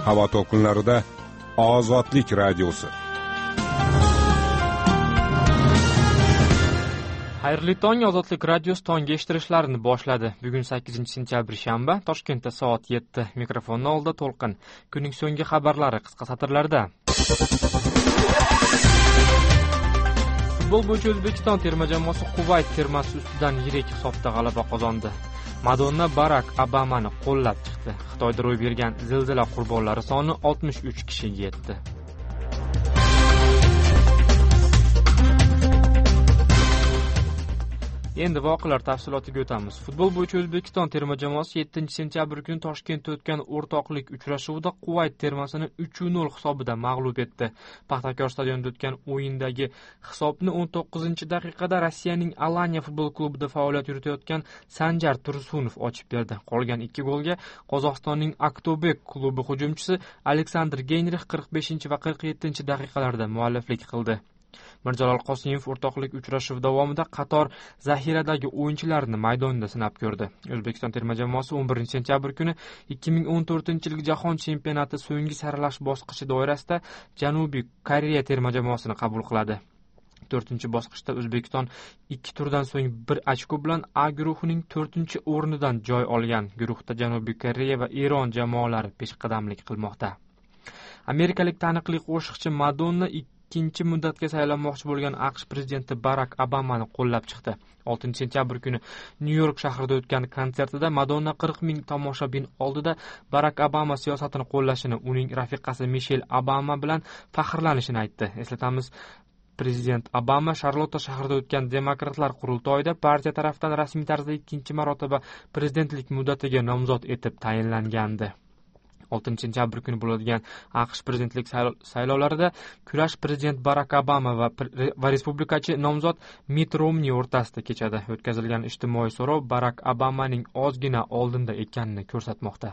havo to'lqinlarida Ozodlik radiosi. Xayrli tong, Ozodlik radiosi tongga eshittirishlarini boshladi. Bugun 8-sentyabr shanba, Toshkentda soat 7. Mikrofonning oldida To'lqin. Kunning so'nggi xabarlari qisqa satrlarda. Futbol bo'yicha O'zbekiston terma jamoasi Kuvayt termasi ustidan yirik hisobda g'alaba qozondi. Madonna Barak Obamani qo'llab chiqdi. Xitoyda ro'y bergan zilzila qurbonlari soni 63 kishiga yetdi. Endi voqealar tafsilotiga o'tamiz. Futbol bo'yicha O'zbekiston terma jamoasi 7-sentyabr kuni Toshkentda o'tgan o'rtoqlik uchrashuvida Kuvayt termasini 3-0 hisobida mag'lub etdi. Paxtakor stadionida o'tgan o'yindagi hisobni 19-daqiqada Rossiyaning Alanya futbol klubida faoliyat yuritayotgan Sanjar Tursunov ochib berdi. Qolgan 2 golga Qozog'istonning Aktobek klubi hujumchisi Aleksandr Geynrix 45 va 47 daqiqalarda mualliflik qildi. Mirjalol Qosimov o'rtoqlik uchrashuvi davomida qator zaxiradagi o'yinchilarni maydonda sinab ko'rdi. O'zbekiston terma jamoasi 11-sentyabr kuni 2014-yil Jahon chempionati so'nggi saralash bosqichi doirasida Janubiy Koreya terma jamoasini qabul qiladi. 4-bosqichda O'zbekiston 2 turdan so'ng 1 ochko bilan A guruhining 4-o'rnidan joy olgan. Guruhda Janubiy Koreya va Eron jamoalari peshqadamlik qilmoqda. Amerikalik taniqli qo'shiqchi Madonna ikkinchi muddatga saylanmoqchi bo'lgan AQSh prezidenti Barak Obamani qo'llab chiqdi. 6-sentyabr kuni Nyu-York shahrida o'tgan konsertida Madonna 40 ming tomoshabin oldida Barak Obama siyosatini qo'llashini, uning rafiqasi Mishel Obama bilan faxrlanishini aytdi. Eslatamiz, prezident Obama Sharlotta shahrida o'tgan demokratlar qurultoyida partiya tarafidan rasmiy tarzda ikkinchi marotaba prezidentlik muddatiga nomzod etib tayinlangandi. 6-sentyabr kuni bo'ladigan AQSh prezidentlik saylovlarida kurash prezident Barak Obama va respublikachi nomzod Mitt Romney o'rtasida kechadi. O'tkazilgan ijtimoiy so'rov Barak Obamaning ozgina oldinda ekanini ko'rsatmoqda.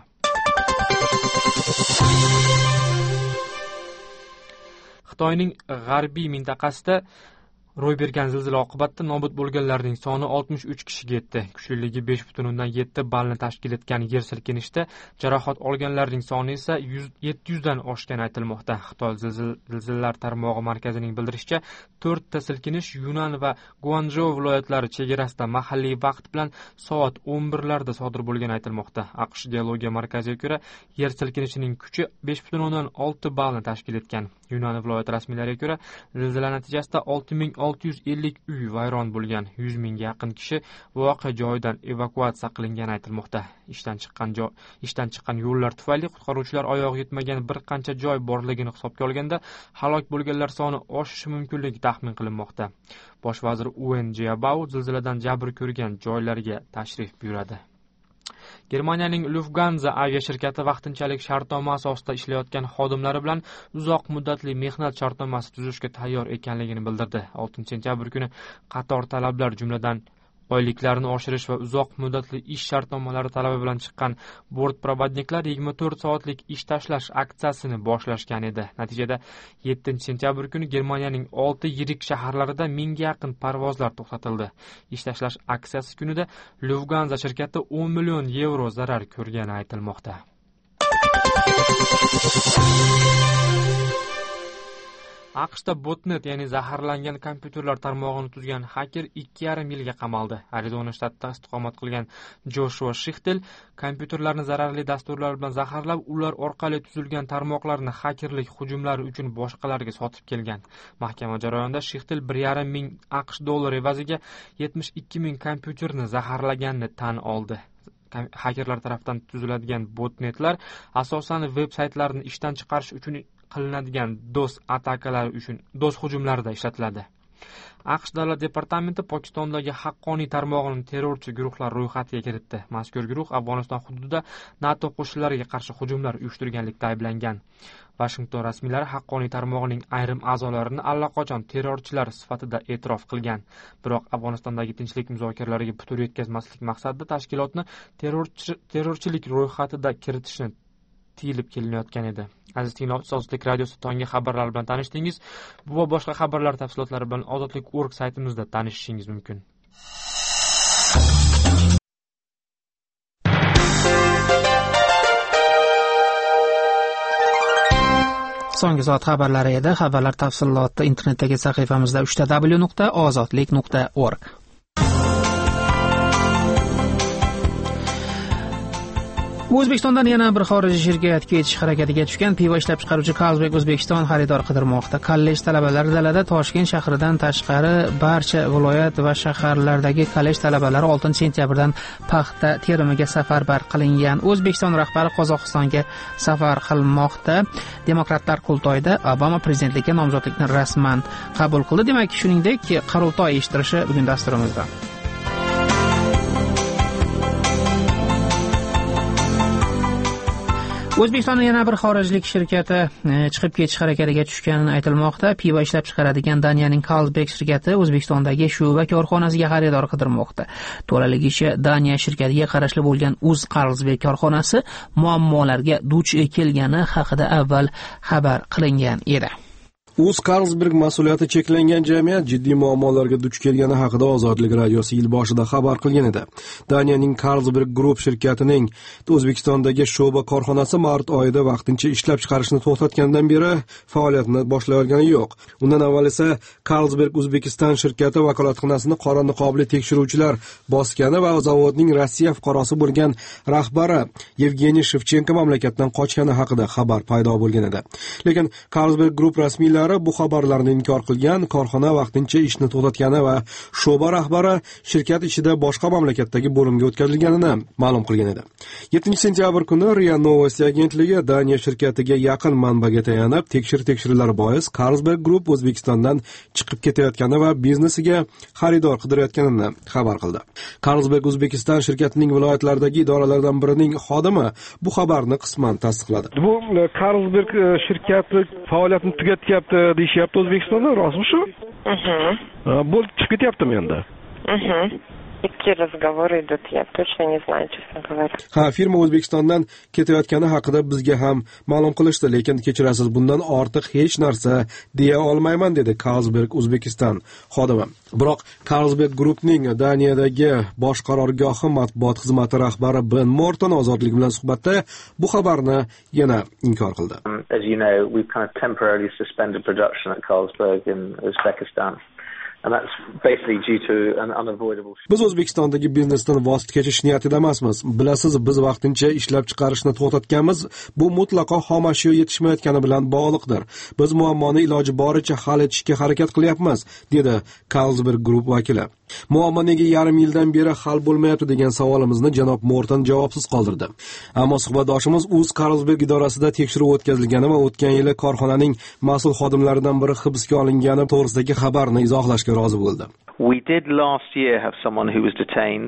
Xitoyning g'arbiy mintaqasida ro'y bergan zilzila oqibatida nobud bo'lganlarning soni 63 kishiga yetdi. Kuchliligi 5.7 ballni tashkil etgan yer silkinishda jarohat olganlarning soni esa 700 dan oshgani aytilmoqda. Xitoy zilzilalar tarmog'i markazining bildirishicha, 4 ta silkinish Yunan va Guanzhou viloyatlari chegarasida mahalliy vaqt bilan soat 11larda sodir bo'lgani aytilmoqda. AQSh geologiya markaziga ko'ra, yer silkinishining kuchi 5.6 ballni tashkil etgan. Yunan viloyati rasmiylariga ko'ra, zilzila natijasida 6650 uy vayron bo'lgan. 100 mingga yaqin kishi voqea joyidan evakuatsiya qilingani aytilmoqda. Ishdan chiqqan yo'llar tufayli qutqaruvchilar oyog'i yetmagan bir qancha joy borligini hisobga olganda, halok bo'lganlar soni oshishi mumkinligi taxmin qilinmoqda. Bosh vazir Wen Jiabao zilziladan jabr ko'rgan joylarga tashrif buyuradi. Germaniyaning Lufthansa aviashirkati vaqtinchalik shartnoma asosida ishlayotgan xodimlari bilan uzoq muddatli mehnat shartnomasi tuzishga tayyor ekanligini bildirdi. 6-sentyabr kuni qator talablar, jumladan oyliklarni oshirish va uzoq muddatli ish shartnomalari talabi bilan chiqqan bortprovodniklar 24 soatlik ish tashlash aksiyasini boshlashgan edi. Natijada 7-sentyabr kuni Germaniyaning 6 yirik shaharlarida 1000 ga yaqin parvozlar to'xtatildi. Ish tashlash aksiyasi kunida Lufthansa shirkati 10 million yevro zarar ko'rgani aytilmoqda. AQShda botnet, ya'ni zaharlangan kompyuterlar tarmog'ini tuzgan haker 2,5 yilga qamaldi. Arizona shtatida istiqomat qilgan Joshua Shixtel kompyuterlarni zararli dasturlar bilan zaharlab, ular orqali tuzilgan tarmoqlarni hakerlik hujumlari uchun boshqalarga sotib kelgan. Mahkama jarayonida Shixtel 1,5 ming AQSh dollari evaziga 72 ming kompyuterni zaharlaganini tan oldi. Hakerlar tomonidan tuziladigan botnetlar asosan veb-saytlarni ishdan chiqarish uchun qilinadigan DOS atakalari uchun DOS hujumlarida ishlatiladi. AQSh davlat departamenti Pokistondagi haqqoniy tarmog'ining terrorchi guruhlar ro'yxatiga kiritdi. Mazkur guruh Afg'oniston hududida NATO qo'shinlariga qarshi hujumlar uyushtirganlikda ayblangan. Washington rasmiylari haqqoniy tarmog'ining ayrim a'zolarini allaqachon terrorchilar sifatida e'tirof qilgan. Biroq Afg'onistondagi tinchlik muzokaralariga putur yetkazmaslik maqsadida tashkilotni terrorchilik ro'yxatida kiritishni tiyilib kelinayotgan edi. Aziz tinglovchilar, Ozodlik radiosi tonggi xabarlar bilan tanishdingiz. Bu va boshqa xabarlar tafsilotlari bilan ozodlik.org saytimizda tanishishingiz mumkin. so'nggi soat xabarlari edi. Xabarlar tafsiloti internetdagi sahifamizda www.ozodlik.org. O'zbekistondan yana bir xorijiy shirkatga ketish harakatiga tushgan pivo ishlab chiqaruvchi Carlsberg O'zbekiston xaridor qidirmoqda. Kollej talabalari dalada Toshkent shahridan tashqari barcha viloyat va shaharlardagi kollej talabalari 6 sentyabrdan paxta terimiga safarbar qilingan. O'zbekiston rahbari Qozog'istonga safar qilmoqda. Demokratlar qurultoyida Obama prezidentlikka nomzodlikni rasman qabul qildi. Demak, shuningdek, qurultoy eshittirishi bugun dasturimizda. O'zbekistonning yana bir xorijlik shirkati chiqib ketish harakatiga tushgani aytilmoqda. Pivo ishlab chiqaradigan Daniyaning Carlsberg shirkati O'zbekistondagi shuba korxonasiga xaridor qidirmoqda. To'laligicha Daniya shirkatiga qarashli bo'lgan Uz Carlsberg korxonasi muammolarga duch kelgani haqida avval xabar qilingan edi. Uz Carlsberg mas'uliyati cheklangan jamiyat jiddiy muammolarga duch kelgani haqida Ozodlik radiosi yil boshida xabar qilgan edi. Daniyaning Carlsberg Group shirkatining O'zbekistondagi sho'ba korxonasi mart oyida vaqtincha ishlab chiqarishni to'xtatgandan beri faoliyatini boshlay olgani yo'q. Undan avval esa Carlsberg O'zbekiston shirkati vakolatxonasini qora niqobli tekshiruvchilar bosgani va zavodning Rossiya fuqarosi bo'lgan rahbari Yevgeniy Shevchenko mamlakatdan qochgani haqida xabar paydo bo'lgan edi. Lekin Carlsberg Group rasmiylari bu xabarlarni inkor qilgan, korxona vaqtincha ishni to'xtatgani va sho'ba rahbari shirkat ichida boshqa mamlakatdagi bo'limga o'tkazilganini ma'lum qilgan edi. 7-sentyabr kuni RIA Novosti agentligi Daniya shirkatiga yaqin manbaga tayanib, tekshiruvlar bois Carlsberg Group O'zbekistondan chiqib ketayotgani va biznesiga xaridor qidirayotganini xabar qildi. Carlsberg O'zbekiston shirkatining viloyatlardagi idoralardan birining xodimi bu xabarni qisman tasdiqladi. Bu Carlsberg shirkati faoliyatini tugatyapti deyishyapti O'zbekistonda, rostmi shu? Bu chiqib ketyaptimi endi? Какие разговоры идут, я точно не знаю, честно говоря. Firma O'zbekistondan ketayotgani haqida bizga ham ma'lum qilishdi, lekin kechirasiz, bundan ortiq hech narsa deya olmayman, dedi Carlsberg O'zbekiston xodimi. Biroq Carlsberg Groupning Daniyadagi bosh qarorgohi matbuot xizmati rahbari Ben Morton Ozodlik bilan suhbatda bu xabarni yana inkor qildi. As you know, we've kind of temporarily suspended production at Carlsberg in Uzbekistan. And that's basically due to an unavoidable. Biz O'zbekistondagi biznesdan voz kechish niyatida emasmiz. Bilasiz, biz vaqtincha ishlab chiqarishni to'xtatganmiz. Bu mutlaqo xom ashyo yetishmayotgani bilan bog'liqdir. Biz muammoni iloji boricha hal etishga harakat qilyapmiz, dedi Carlsberg Group vakili. Muammo nega yarim yildan beri hal bo'lmayapti degan savolimizni janob Morton javobsiz qoldirdi. Ammo suhbatdoshimiz Uz Carlsberg idorasida tekshiruv o'tkazilgani va o'tgan yili korxonaning mas'ul xodimlaridan biri hibsga olingani to'g'risidagi xabarni izohlashga rozi bo'ldi. We did last year have someone who was detained.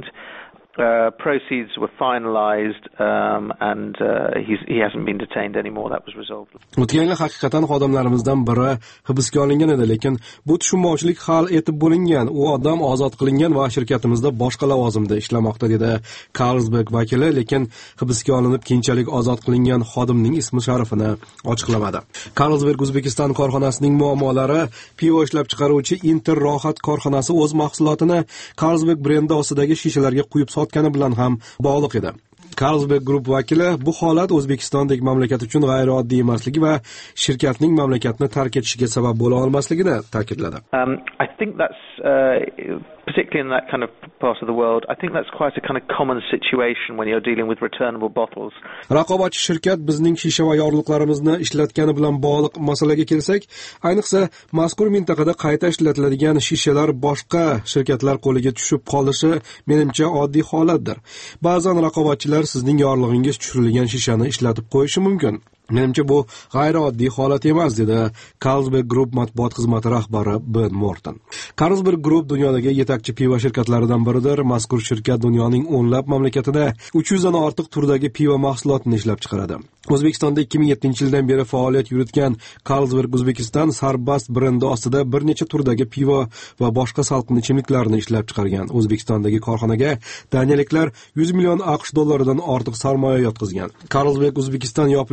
Proceeds were finalized and he hasn't been detained anymore. That was resolved. O'tgan yil haqiqatan xodimlarimizdan biri hibsga olingan edi, lekin bu tushunmovchilik hal etib bo'lingan. U odam ozod qilingan va shirkatimizda boshqa lavozimda ishlamoqda, dedi Carlsberg vakili, lekin hibsga olinib keyinchalik ozod qilingan xodimning ismi sharifini ochiqlamadi. Carlsberg O'zbekiston korxonasining muammolari pivo ishlab chiqaruvchi Inter Rohat korxonasi o'z mahsulotini Carlsberg brendi ostidagi shishalarga quyib sotgani bilan ham bog'liq edi. Carlsberg Group vakili bu holat O'zbekistondagi mamlakat uchun g'ayrioddiy emasligi va shirkatning mamlakatni tark etishiga sabab bo'la olmasligini ta'kidladi. I think that's particularly in that kind of part of the world, I think that's quite a kind of common situation when you're dealing with returnable bottles. Raqobatchi shirkat bizning shisha va yorliqlarimizni ishlatgani bilan bog'liq masalaga kelsak, ayniqsa mazkur mintaqada qayta ishlatiladigan shishalar boshqa shirkatlar qo'liga tushib qolishi menimcha oddiy holatdir. Ba'zan raqobatchilar sizning yorlig'ingiz tushirilgan shishani ishlatib qo'yishi mumkin. Menimcha bu g'ayrioddiy holat emas, dedi Carlsberg Group matbuot xizmati rahbari Ben Morton. Carlsberg Group dunyodagi yetakchi pivo shirkatlaridan biridir. Mazkur shirkat dunyoning o'nlab mamlakatida 300 dan ortiq turdagi pivo mahsulotini ishlab chiqaradi. O'zbekistonda 2007-yildan beri faoliyat yuritgan Carlsberg O'zbekiston Sarbast brendi ostida bir necha turdagi pivo va boshqa salqin ichimliklarni ishlab chiqargan. O'zbekistondagi korxonaga daniyaliklar 100 million AQSh dollaridan ortiq sarmoya yotqizgan. Carlsberg O'zbekiston yopilayotgan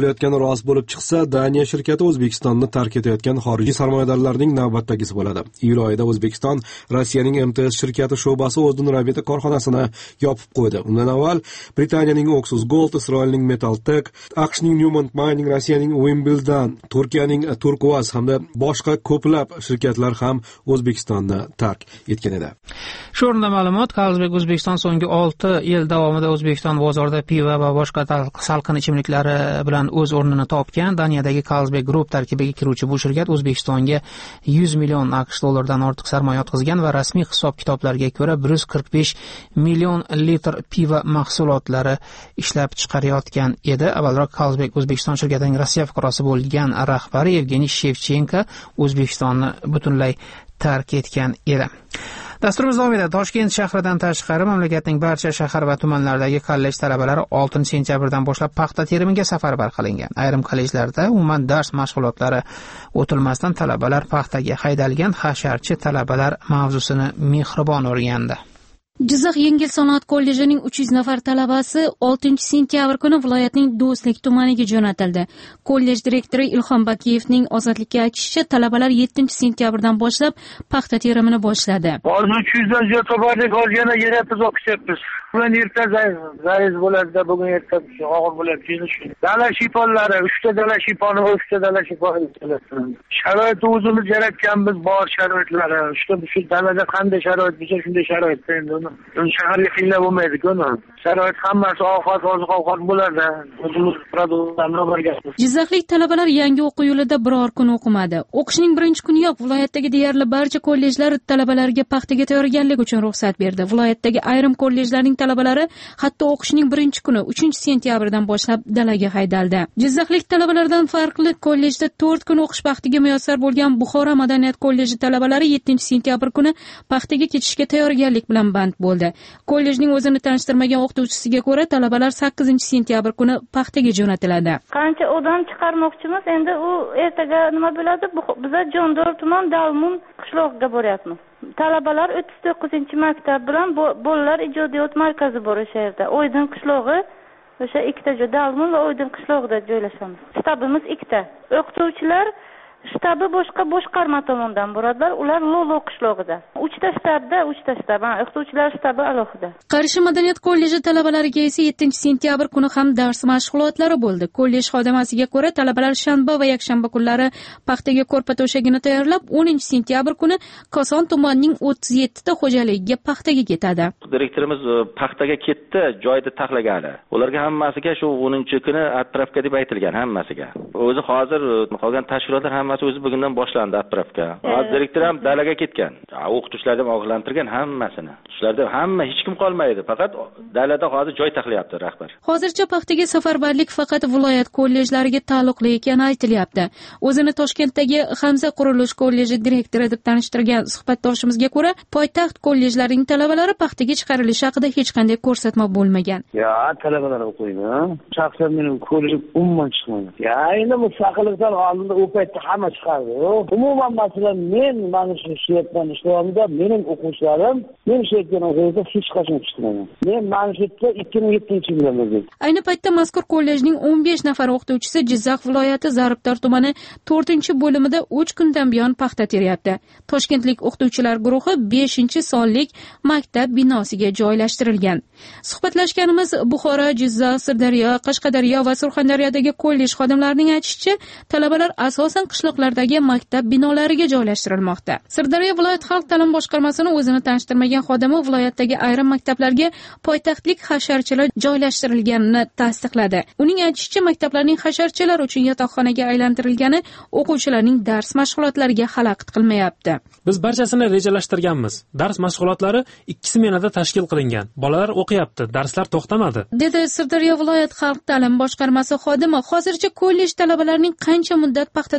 rost bo'lib chiqsa, Daniya shirkati O'zbekistonni tark etayotgan xorijiy sarmoyadorlarning navbatdagisi bo'ladi. Iyul oyida O'zbekiston Rossiyaning MTS shirkati sho'basi O'zdin Rabita korxonasini yopib qo'ydi. Undan avval Britaniyaning Oxus Gold, Isroilning Metal Tech, AQShning Newmont Mining, Rossiyaning Wimbledon, Turkiyaning Turkuaz hamda boshqa ko'plab shirkatlar ham O'zbekistonni tark etgan edi. Shu o'rinda ma'lumot, Carlsberg O'zbekiston so'nggi 6 yil davomida O'zbekiston bozorida pivo va boshqa salqin ichimliklari bilan o'z o'rnini topgan. Daniyadagi Carlsberg Group tarkibiga kiruvchi bu shirkat O'zbekistonga 100 million AQSh dollaridan ortiq sarmoya yotqizgan va rasmiy hisob-kitoblarga ko'ra 145 million litr pivo mahsulotlari ishlab chiqarayotgan edi. Avvalroq Carlsberg O'zbekiston shirkatining Rossiya fuqarosi bo'lgan rahbari Evgeniy Shevchenko O'zbekistonni butunlay tark etgan edi. Dasturimiz davomida Toshkent shahridan tashqari mamlakatning barcha shahar va tumanlaridagi kollej talabalari 6 sentyabrdan boshlab paxta terimiga safarbar qilingan. Ayrim kollejlarda umuman dars mashg'ulotlari o'tilmasdan talabalar paxtaga haydalgan. Hasharchi talabalar mavzusini mehribon o'rgandi. Jizzax yengil sanoat kollejining 300 nafar talabasi 6 sentyabr kuni viloyatning Do'stlik tumaniga jo'natildi. Kollej direktori Ilhom Bakiyevning ozodlikka aytishicha, talabalar 7 sentyabrdan boshlab paxta terimini boshladi. Hozir 300 dan ziyod to'parlik olganda yana biz o'qishyapmiz. Bugun erta zayiz bo'ladi-da, bugun erta og'ir bo'ladi. Dala shiponlari, 3 ta dala shiponi va 3 ta dala shiponi. Sharoitni o'zimiz yaratganmiz, bor sharoitlari. Shu dalada qanday sharoit bo'lsa, shunday sharoitda endi shaharga qiynab bo'lmaydi-ku. Sharoit hammasi oziq-ovqat bo'ladi. O'zimiz produktlarni o'rgatamiz. Jizzaxlik talabalar yangi o'quv yilida biror kun o'qimadi. O'qishning birinchi kuniyoq viloyatdagi deyarli barcha kollejlar talabalarga paxtaga tayyorgarlik uchun ruxsat berdi. Viloyatdagi ayrim kollejlarning talabalari hatto o'qishning birinchi kuni 3 sentyabrdan boshlab dalaga haydaldi. Jizzaxlik talabalardan farqli kollejda 4 kun o'qish paxtiga muyassar bo'lgan Buxoro madaniyat kolleji talabalari 7 sentyabr kuni paxtaga ketishga tayyorgarlik bilan band bo'ldi. Kollejning o'zini tanishtirmagan o'qituvchisiga ko'ra, talabalar 8 sentyabr kuni paxtaga jo'natiladi. Qancha odam chiqarmoqchimiz, endi u ertaga nima bo'ladi? Biz Jondor tuman Dalmun qishlog'iga boryapmiz. Talabalar 39-maktab bilan bolalar ijodiyot markazi bor o'sha yerda. Oydin qishlog'i o'sha ikkita joy, Dalmun va Oydin qishlog'ida joylashamiz. Shtabimiz ikkita. O'qituvchilar shtabi boshqa boshqarma tomonidan boradilar. Ular Lolo qishlog'ida. 3 ta shtabda, 3 ta shtab. O'qituvchilar shtabi alohida. Qarshi madaniyat kolleji talabalariga esa 7 sentyabr kuni ham dars mashg'ulotlari bo'ldi. Kollej xodimasiga ko'ra, talabalar shanba va yakshanba kunlari paxtaga ko'rpa to'shagini tayyorlab, 10 sentyabr kuni Koson tumanining 37 ta xo'jaligiga paxtaga ketadi. Direktorimiz paxtaga ketdi, joyda taxlagani. Ularga hammasiga shu 10-kuni atpravka deb aytilgan hammasiga. O'zi hozir qolgan tashkilotlar hammasi o'zi bugundan boshlandi atpravka. Hozir direktor ham dalaga ketgan. O'qituvchilarni ogohlantirgan hammasini. Shularda hamma hech kim qolmaydi, faqat dalada hozir joy taxlayapti rahbar. Hozircha paxtaga safarbarlik faqat viloyat kollejlariga taalluqli ekani aytilyapti. O'zini Toshkentdagi Hamza qurilish kolleji direktori deb tanishtirgan suhbatdoshimizga ko'ra, poytaxt kollejlarining talabalari paxtaga chiqarilishi haqida hech qanday ko'rsatma bo'lmagan. Talabalar o'qiydi. Shaxsan mening kollejim umuman chiqmadi. Endi bu saqiliqdan oldinda u paytda hamma chiqardi. Umuman masalan men mana shu shiyatdan ishlayapman, mening o'quvchilarim men shiyatdan o'qiyda hech qachon chiqmagan. Men mana shu yerda 2007-yildan beri. Ayni paytda mazkur kollejning 15 nafar o'qituvchisi Jizzax viloyati Zaribdor tumani 4-bo'limida 3 kundan buyon paxta teryapti. Toshkentlik o'qituvchilar guruhi 5-sonlik maktab binosiga joylashtirilgan. Suhbatlashganimiz Buxoro, Jizzax, Sirdaryo, Qashqadaryo va Surxondaryodagi kollej xodimlarining aytishicha, talabalar asosan qishloqlardagi maktab binolariga joylashtirilmoqda. Sirdaryo viloyat xalq ta'lim boshqarmasini o'zini tanishtirmagan xodimi viloyatdagi ayrim maktablarga poytaxtlik hasharchilar joylashtirilganini tasdiqladi. Uning aytishicha, maktablarning hasharchilar uchun yotoqxonaga aylantirilgani o'quvchilarning dars mashg'ulotlariga xalaqit qilmayapti. Biz barchasini rejalashtirganmiz. Dars mashg'ulotlari 2 smenada tashkil qilingan. Bolalar o'qiyapti, darslar to'xtamadi, dedi Sirdaryo viloyat xalq ta'lim boshqarmasi xodimi. Hozircha kollej talabalarining qancha muddat paxtada bo'lishi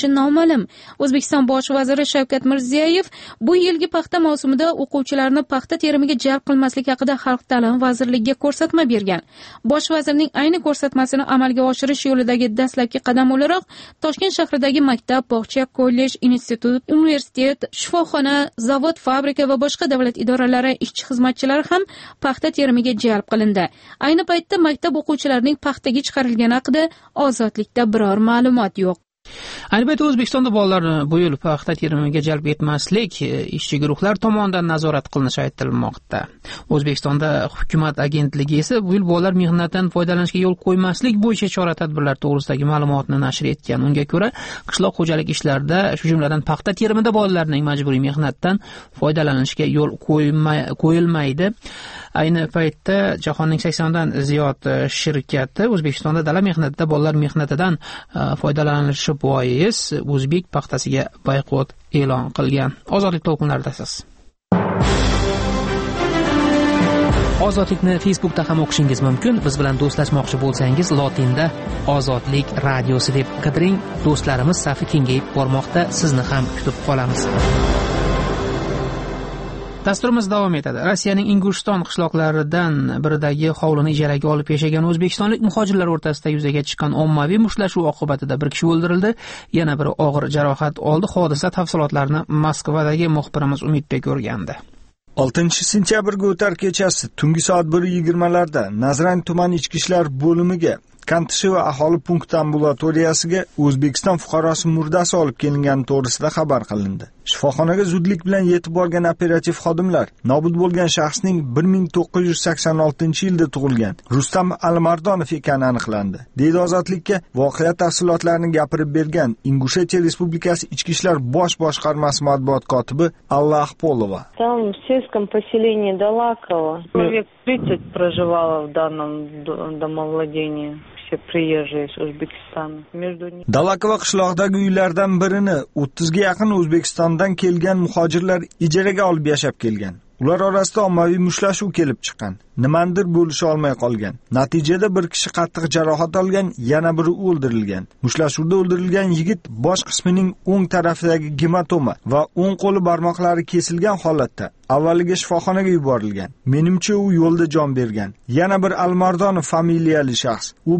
bo'lishi noma'lum. O'zbekiston bosh vaziri Shavkat Mirziyoyev bu yilgi paxta mavsumida o'quvchilarni paxta terimiga jalb qilmaslik haqida Xalq ta'limi vazirligiga ko'rsatma bergan. Bosh vazirning ayni ko'rsatmasini amalga oshirish yo'lidagi dastlabki qadam o'laroq Toshkent shahridagi maktab, bog'cha, kollej, institut, universitet, shifoxona, zavod, fabrika va boshqa davlat idoralari ishchi xizmatchilari ham paxta terimiga jalb qilindi. Ayni paytda maktab o'quvchilarining paxtaga chiqarilgani haqida ozodlikda biror ma'lumot yo'q. Ayni paytda O'zbekistonda bolalarni bu yil paxta terimiga jalb etmaslik ishchi guruhlar tomonidan nazorat qilinishi aytilmoqda. O'zbekistonda hukumat agentligi esa bu yil bolalar mehnatdan foydalanishga yo'l qo'ymaslik bo'yicha chora-tadbirlar to'g'risidagi ma'lumotni nashr etgan. Unga ko'ra, qishloq xo'jalik ishlarida, shu jumladan paxta terimida bolalarning majburiy mehnatdan foydalanishiga yo'l qo'yilmaydi. Ayni paytda jahonning 80 dan ziyod shirkati O'zbekistonda dala mehnatida bolalar mehnatidan foydalanishi bois o'zbek paxtasiga boykot e'lon qilgan. Ozodlik to'lqinlaridasiz. Ozodlikni Facebookda ham o'qishingiz mumkin. Biz bilan do'stlashmoqchi bo'lsangiz, lotinda Ozodlik radiosi deb qidiring. Do'stlarimiz safi kengayib bormoqda. Sizni ham kutib qolamiz. Dasturimiz davom etadi. Rossiyaning Inguston qishloqlaridan biridagi hovlini ijaraga olib yashagan o'zbekistonlik muhojirlar o'rtasida yuzaga chiqqan ommaviy mushtlashuv oqibatida bir kishi o'ldirildi, yana biri og'ir jarohat oldi. Hodisa tafsilotlarini Moskvadagi muxbirimiz Umidbek o'rgandi. 6-sentyabrga o'tar kechasi tungi soat 1:20larda Nazran tuman ichki ishlar bo'limiga Kantisheva aholi punkti ambulatoriyasiga O'zbekiston fuqarosi murdasi olib kelingani to'g'risida xabar qilindi. Shifoxonaga zudlik bilan yetib borgan operativ xodimlar nobud bo'lgan shaxsning 1986-yilda tug'ilgan Rustam Alimardonov ekani aniqlandi. Deydi Ozodlikka voqea tafsilotlarini gapirib bergan Ingushetiya Respublikasi Ichki ishlar bosh boshqarmasi matbuot kotibi Alla Ахполова. Там в сельском поселении Далаково человек 30 проживало в данном домовладении. Приезжие из O'zbekiston. Dalakova qishlog'idagi uylardan birini 30 ga yaqin O'zbekistondan kelgan muhojirlar ijaraga olib yashab kelgan. Ular orasida ommaviy mushtlashuv kelib chiqqan. Nimandir bo'lisha olmay qolgan. Natijada bir kishi qattiq jarohat olgan, yana biri o'ldirilgan. Mushtlashuvda o'ldirilgan yigit bosh qismining o'ng tarafidagi gematoma va o'ng qo'li barmoqlari kesilgan holatda avvaliga shifoxonaga yuborilgan. Menimcha u yo'lda jon bergan. Yana bir Almardonov familiyali shaxs. U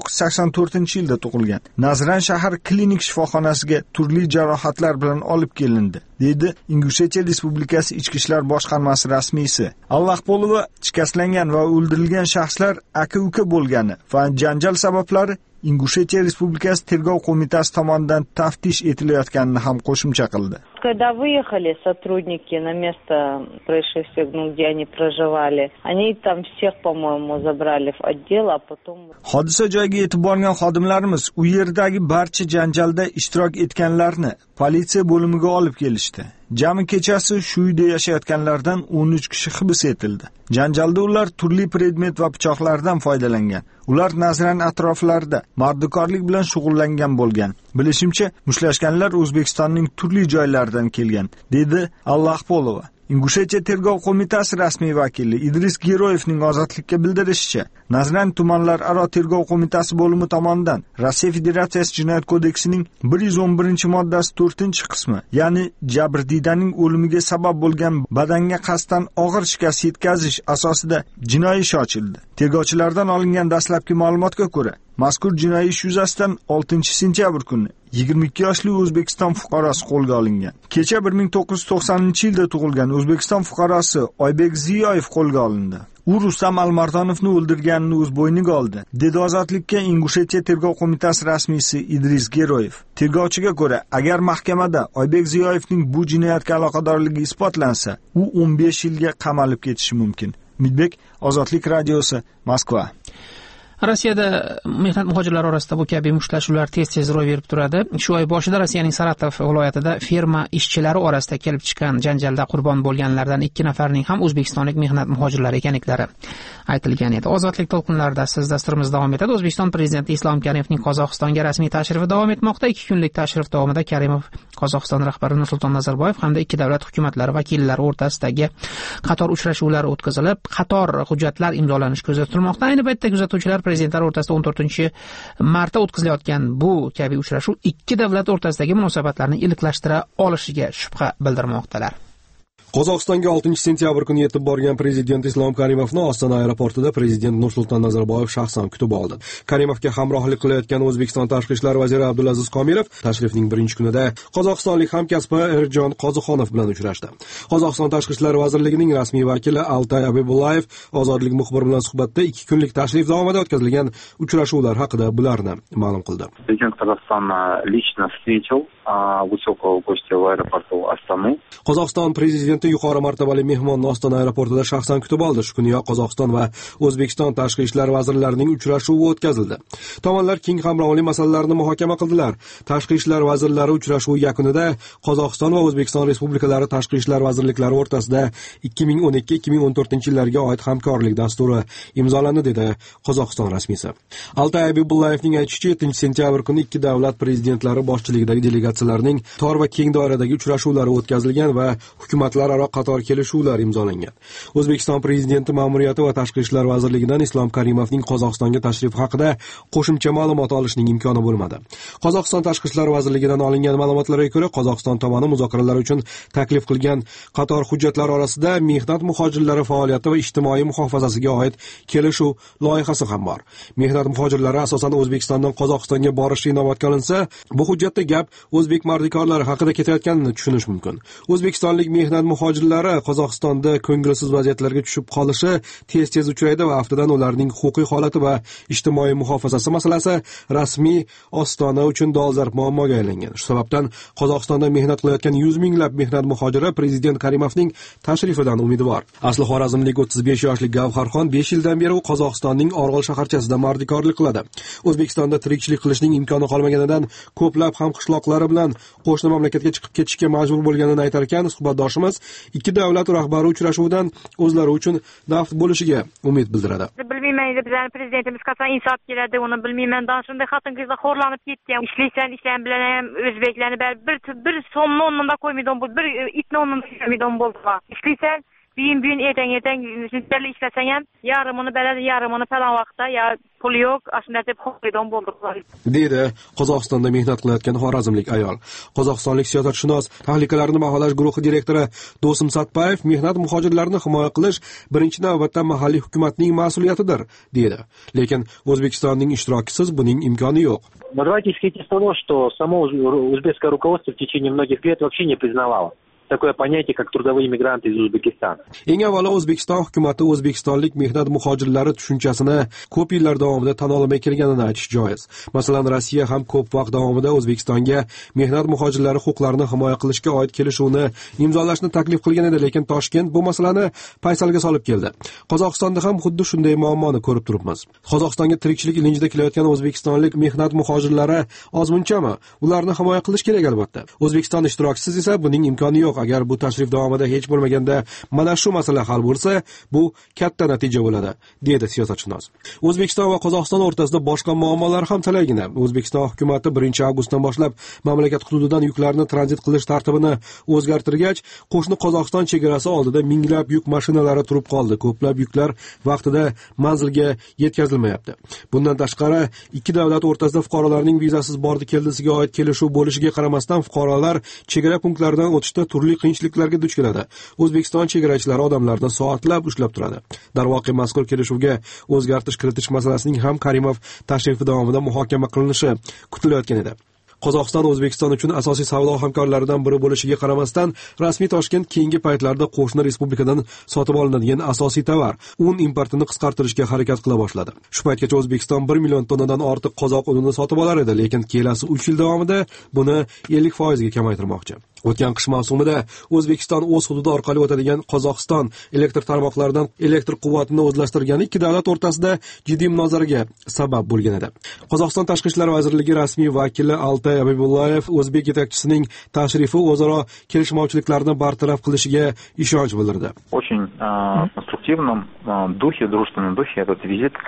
1984-yilda tug'ilgan. Nazran shahar klinik shifoxonasiga turli jarohatlar bilan olib kelindi, dedi Ingushetiya Respublikasi Ichki ishlar boshqarmasi rasmiysi. Allaxpolova shikastlangan va o'ldirilgan shaxslar aka-uka bo'lgani va janjal sabablari Ingushetiya Respublikasi tergov qo'mitasi tomonidan taftish etilayotganini ham qo'shimcha qildi. Когда выехали сотрудники на место происшествия, где они проживали, они там всех, по-моему, забрали в отдел, а потом... Hodisa joyiga yetib borgan xodimlarimiz u yerdagi barcha janjalda ishtirok etganlarni politsiya bo'limiga olib kelishdi. Jami kechasi shu uyda yashayotganlardan 13 kishi hibs etildi. Janjalda ular turli predmet va pichoqlardan foydalangan. Ular Nazran atroflarida mardikorlik bilan shug'ullangan bo'lgan. Bilishimcha, mushlashganlar O'zbekistonning turli joylaridan kelgan, dedi Alla Ахполова. Ingushetiya tergov qo'mitasi rasmiy vakili Idris Geroyevning Ozodlikka bildirishicha, Nazran tumanlararo tergov qo'mitasi bo'limi tomonidan Rossiya Federatsiyasi Jinoyat kodeksining 111-moddasi 4-qismi, ya'ni jabrdiydaning o'limiga sabab bo'lgan badanga qasddan og'ir shikast yetkazish asosida jinoiy ish ochildi. Tergovchilardan olingan dastlabki ma'lumotga ko'ra, mazkur jinoiy ish yuzasidan 6-sentyabr kuni 22 yoshli O'zbekiston fuqarosi qo'lga olingan. Kecha 1990-yilda tug'ilgan O'zbekiston fuqarosi Oybek Ziyoyev qo'lga olindi. U Rustam Almardonovni o'ldirganini o'z bo'yniga oldi, dedi Ozodlikka Ingushetiya tergov qo'mitasi rasmiysi Idris Geroyev. Tergovchiga ko'ra, agar mahkamada Oybek Ziyoyevning bu jinoyatga aloqadorligi isbotlansa, u 15 yilga qamalib ketishi mumkin. Umidbek, Ozodlik radiosi, Moskva. Rossiyada mehnat muhojirlari orasida bu kabi mushtlashuvlar tez-tez ro'y berib turadi. Shu oy boshida Rossiyaning Saratov viloyatida ferma ishchilari orasida kelib chiqqan janjalda qurbon bo'lganlardan 2 nafarning ham o'zbekistonlik mehnat muhojirlari ekanliklari aytilgan edi. Ozodlik to'lqinlarida siz dasturimiz davom etadi. O'zbekiston prezidenti Islom Karimovning Qozog'istonga rasmiy tashrifi davom etmoqda. 2 kunlik tashrif davomida Karimov Qozog'iston rahbari Nursulton Nazarboyev hamda 2 davlat hukumatlari vakillari o'rtasidagi qator uchrashuvlar o'tkazilib, qator hujjatlar imzolanishi ko'zda tutilmoqda. Ayni paytda kuzatuvchilar prezidentlari o'rtasida 14-marta o'tkazilayotgan bu kabi uchrashuv ikki davlat o'rtasidagi munosabatlarni iliqlashtira olishiga shubha bildirmoqdalar. Qozog'istonga 6-sentyabr kuni yetib borgan prezident Islom Karimovni Ostona aeroportida prezident Nursulton Nazarboyev shaxsan kutib oldi. Karimovga hamrohlik qilayotgan O'zbekiston tashqi ishlar vaziri Abdulaziz Komilov tashrifning birinchi kunida qozog'istonlik hamkasbi Erjon Qoziqonov bilan uchrashdi. Qozog'iston tashqi ishlar vazirligining rasmiy vakili Altay Abibullayev ozodlik muxbiri bilan suhbatda 2 kunlik tashrif davomida o'tkazilgan uchrashuvlar haqida bularni ma'lum qildi. Президент Казахстана лично встретил высокого гостя в аэропорту Астаны. Qozog'iston prezidenti yuqori martabali mehmonni Ostona aeroportida shaxsan kutib oldi. Shu kuniyoq Qozog'iston va O'zbekiston tashqi ishlar vazirlarining uchrashuvi o'tkazildi. Tomonlar keng qamrovli masalalarni muhokama qildilar. Tashqi ishlar vazirlari uchrashuvi yakunida Qozog'iston va O'zbekiston respublikalari tashqi ishlar vazirliklari o'rtasida 2012-2014-yillarga oid hamkorlik dasturi imzolandi, dedi Qozog'iston rasmiysi. Altay Abibullayevning aytishicha, 7-sentyabr kuni ikki davlat prezidentlari boshchiligidagi delegatsiyalarning tor va keng doiradagi uchrashuvlari o'tkazilgan va hukumatlararo qator kelishuvlar imzolangan. O'zbekiston prezidenti ma'muriyati va tashqi ishlar vazirligidan Islom Karimovning Qozog'istonga tashrifi haqida qo'shimcha ma'lumot olishning imkoni bo'lmadi. Qozog'iston tashqi ishlar vazirligidan olingan ma'lumotlarga ko'ra, Qozog'iston tomoni muzokaralar uchun taklif qilgan qator hujjatlar orasida mehnat muhojirlari faoliyati va ijtimoiy muhofazasiga oid kelishuv loyihasi ham bor. Mehnat muhojirlari asosan O'zbekistondan Qozog'istonga borishi inobatga olinsa, bu hujjatda gap o'zbek mardikorlari haqida ketayotganini tushunish mumkin. O'zbekistonlik mehnat muhojirlari Qozog'istonda ko'ngilsiz vaziyatlarga tushib qolishi tez-tez uchraydi va aftidan ularning huquqiy holati va ijtimoiy muhofazasi masalasi rasmiy Ostona uchun dolzarb muammoga aylangan. Shu sababdan Qozog'istonda mehnat qilayotgan 100 minglab mehnat muhojiri prezident Karimovning tashrifidan umidvor. Asli xorazmlik 35 yoshli Gavharxon 5 yildan beri u Qozog'istonning Org'ol shaharchasida mardikorlik qiladi. O'zbekistonda tirikchilik qilishning imkoni qolmaganidan ko'plab hamqishloqlari bilan qo'shni mamlakatga chiqib ketishga majbur bo'lganini aytar ekan, suhbatdoshimiz ikki davlat rahbari uchrashuvidan o'zlari uchun naf bo'lishiga umid bildiradi. Bilmayman, bizning prezidentimiz qachon insof keladi, uni bilmayman. Shunday xotin-qizlar xo'rlanib ketgan. Ishlaysan bilan ham o'zbeklarni bir so'mni o'rnida qo'ymaydi, bir itni o'rnida qo'ymaydi bo'ldi. Ishlaysan Bugün ertang shunchalik ishlasang ham yarımini beradi, yarımini falan vaqtda ya pul yo'q, ashunday deb xo'jaydon bo'ldi. Deydi Qozog'istonda mehnat qilayotgan xorazmlik ayol. Qozog'istonlik siyosatshunos tahlikalarni baholash guruhi direktori Do'sim Satpayev mehnat muhojirlarini himoya qilish birinchi navbatda mahalliy hukumatning mas'uliyatidir, deydi. Lekin O'zbekistonning ishtirokisiz buning imkoni yo'q. Но давайте исходить из того, что само узбекское руководство в течение многих лет вообще не признавало такое понятие, как трудовые мигранты из Узбекистана. Eng avvalo O'zbekiston hukumatı o'zbekistonlik mehnat muhojirlari tushunchasini ko'p yillar davomida tan olmay kelganini aytish joiz. Masalan, Rossiya ham ko'p vaqt davomida O'zbekistonga mehnat muhojirlari huquqlarini himoya qilishga oid kelishuvni imzolashni taklif qilgan edi, lekin Toshkent bu masalani paysalga solib keldi. Qozog'istonda ham xuddi shunday muammoni ko'rib turibmiz. Qozog'istonga tirikchilik ilinjida kelayotgan o'zbekistonlik mehnat muhojirlari ozmunchami? Ularni himoya qilish kerak albatta. O'zbekiston ishtirokchisiz esa buning imkoni yo'q. Agar bu tashrif davomida hech bo'lmaganda mana shu masala hal bo'lsa, bu katta natija bo'ladi, deydi siyosatshunos. O'zbekiston va Qozog'iston o'rtasida boshqa muammolar ham talaygina. O'zbekiston hukumatı 1-avgustdan boshlab mamlakat hududidan yuklarni tranzit qilish tartibini o'zgartirgach, qo'shni Qozog'iston chegarasi oldida minglab yuk mashinalari turib qoldi. Ko'plab yuklar vaqtida manzilga yetkazilmayapti. Bundan tashqari, ikki davlat o'rtasida fuqarolarning vizasiz bordi-keldisiga oid kelishuv bo'lishiga qaramasdan fuqarolar chegara punktlaridan o'tishda turli qiyinchiliklarga duch keladi. O'zbekiston chegarachilari odamlarni soatlab ushlab turadi. Darvoqe mazkur kelishuvga o'zgartirish kiritish masalasining ham Karimov tashrifi davomida muhokama qilinishi kutilayotgan edi. Qozog'iston O'zbekiston uchun asosiy savdo hamkorlaridan biri bo'lishiga qaramasdan, rasmiy Toshkent keyingi paytlarda qo'shni respublikadan sotib olinadigan asosiy tovar un importini qisqartirishga harakat qila boshladi. Shu paytgacha O'zbekiston 1 million tonnadan ortiq qozoq unini sotib olar edi, lekin kelasi 3 yil davomida buni 50% ga kamaytirmoqchi. O'tgan qish mavsumida O'zbekiston o'z hududi orqali o'tadigan Qozog'iston elektr tarmoqlaridan elektr quvvatini o'zlashtirgani ikki davlat o'rtasida jiddiy munozaraga sabab bo'lgan edi. Qozog'iston Tashqi ishlar vazirligi rasmiy vakili Altay Abibullayev o'zbek yetakchisining tashrifi o'zaro kelishmovchiliklarni bartaraf qilishiga ishonch bildirdi. Очень конструктивном духе, дружественном духе этот визит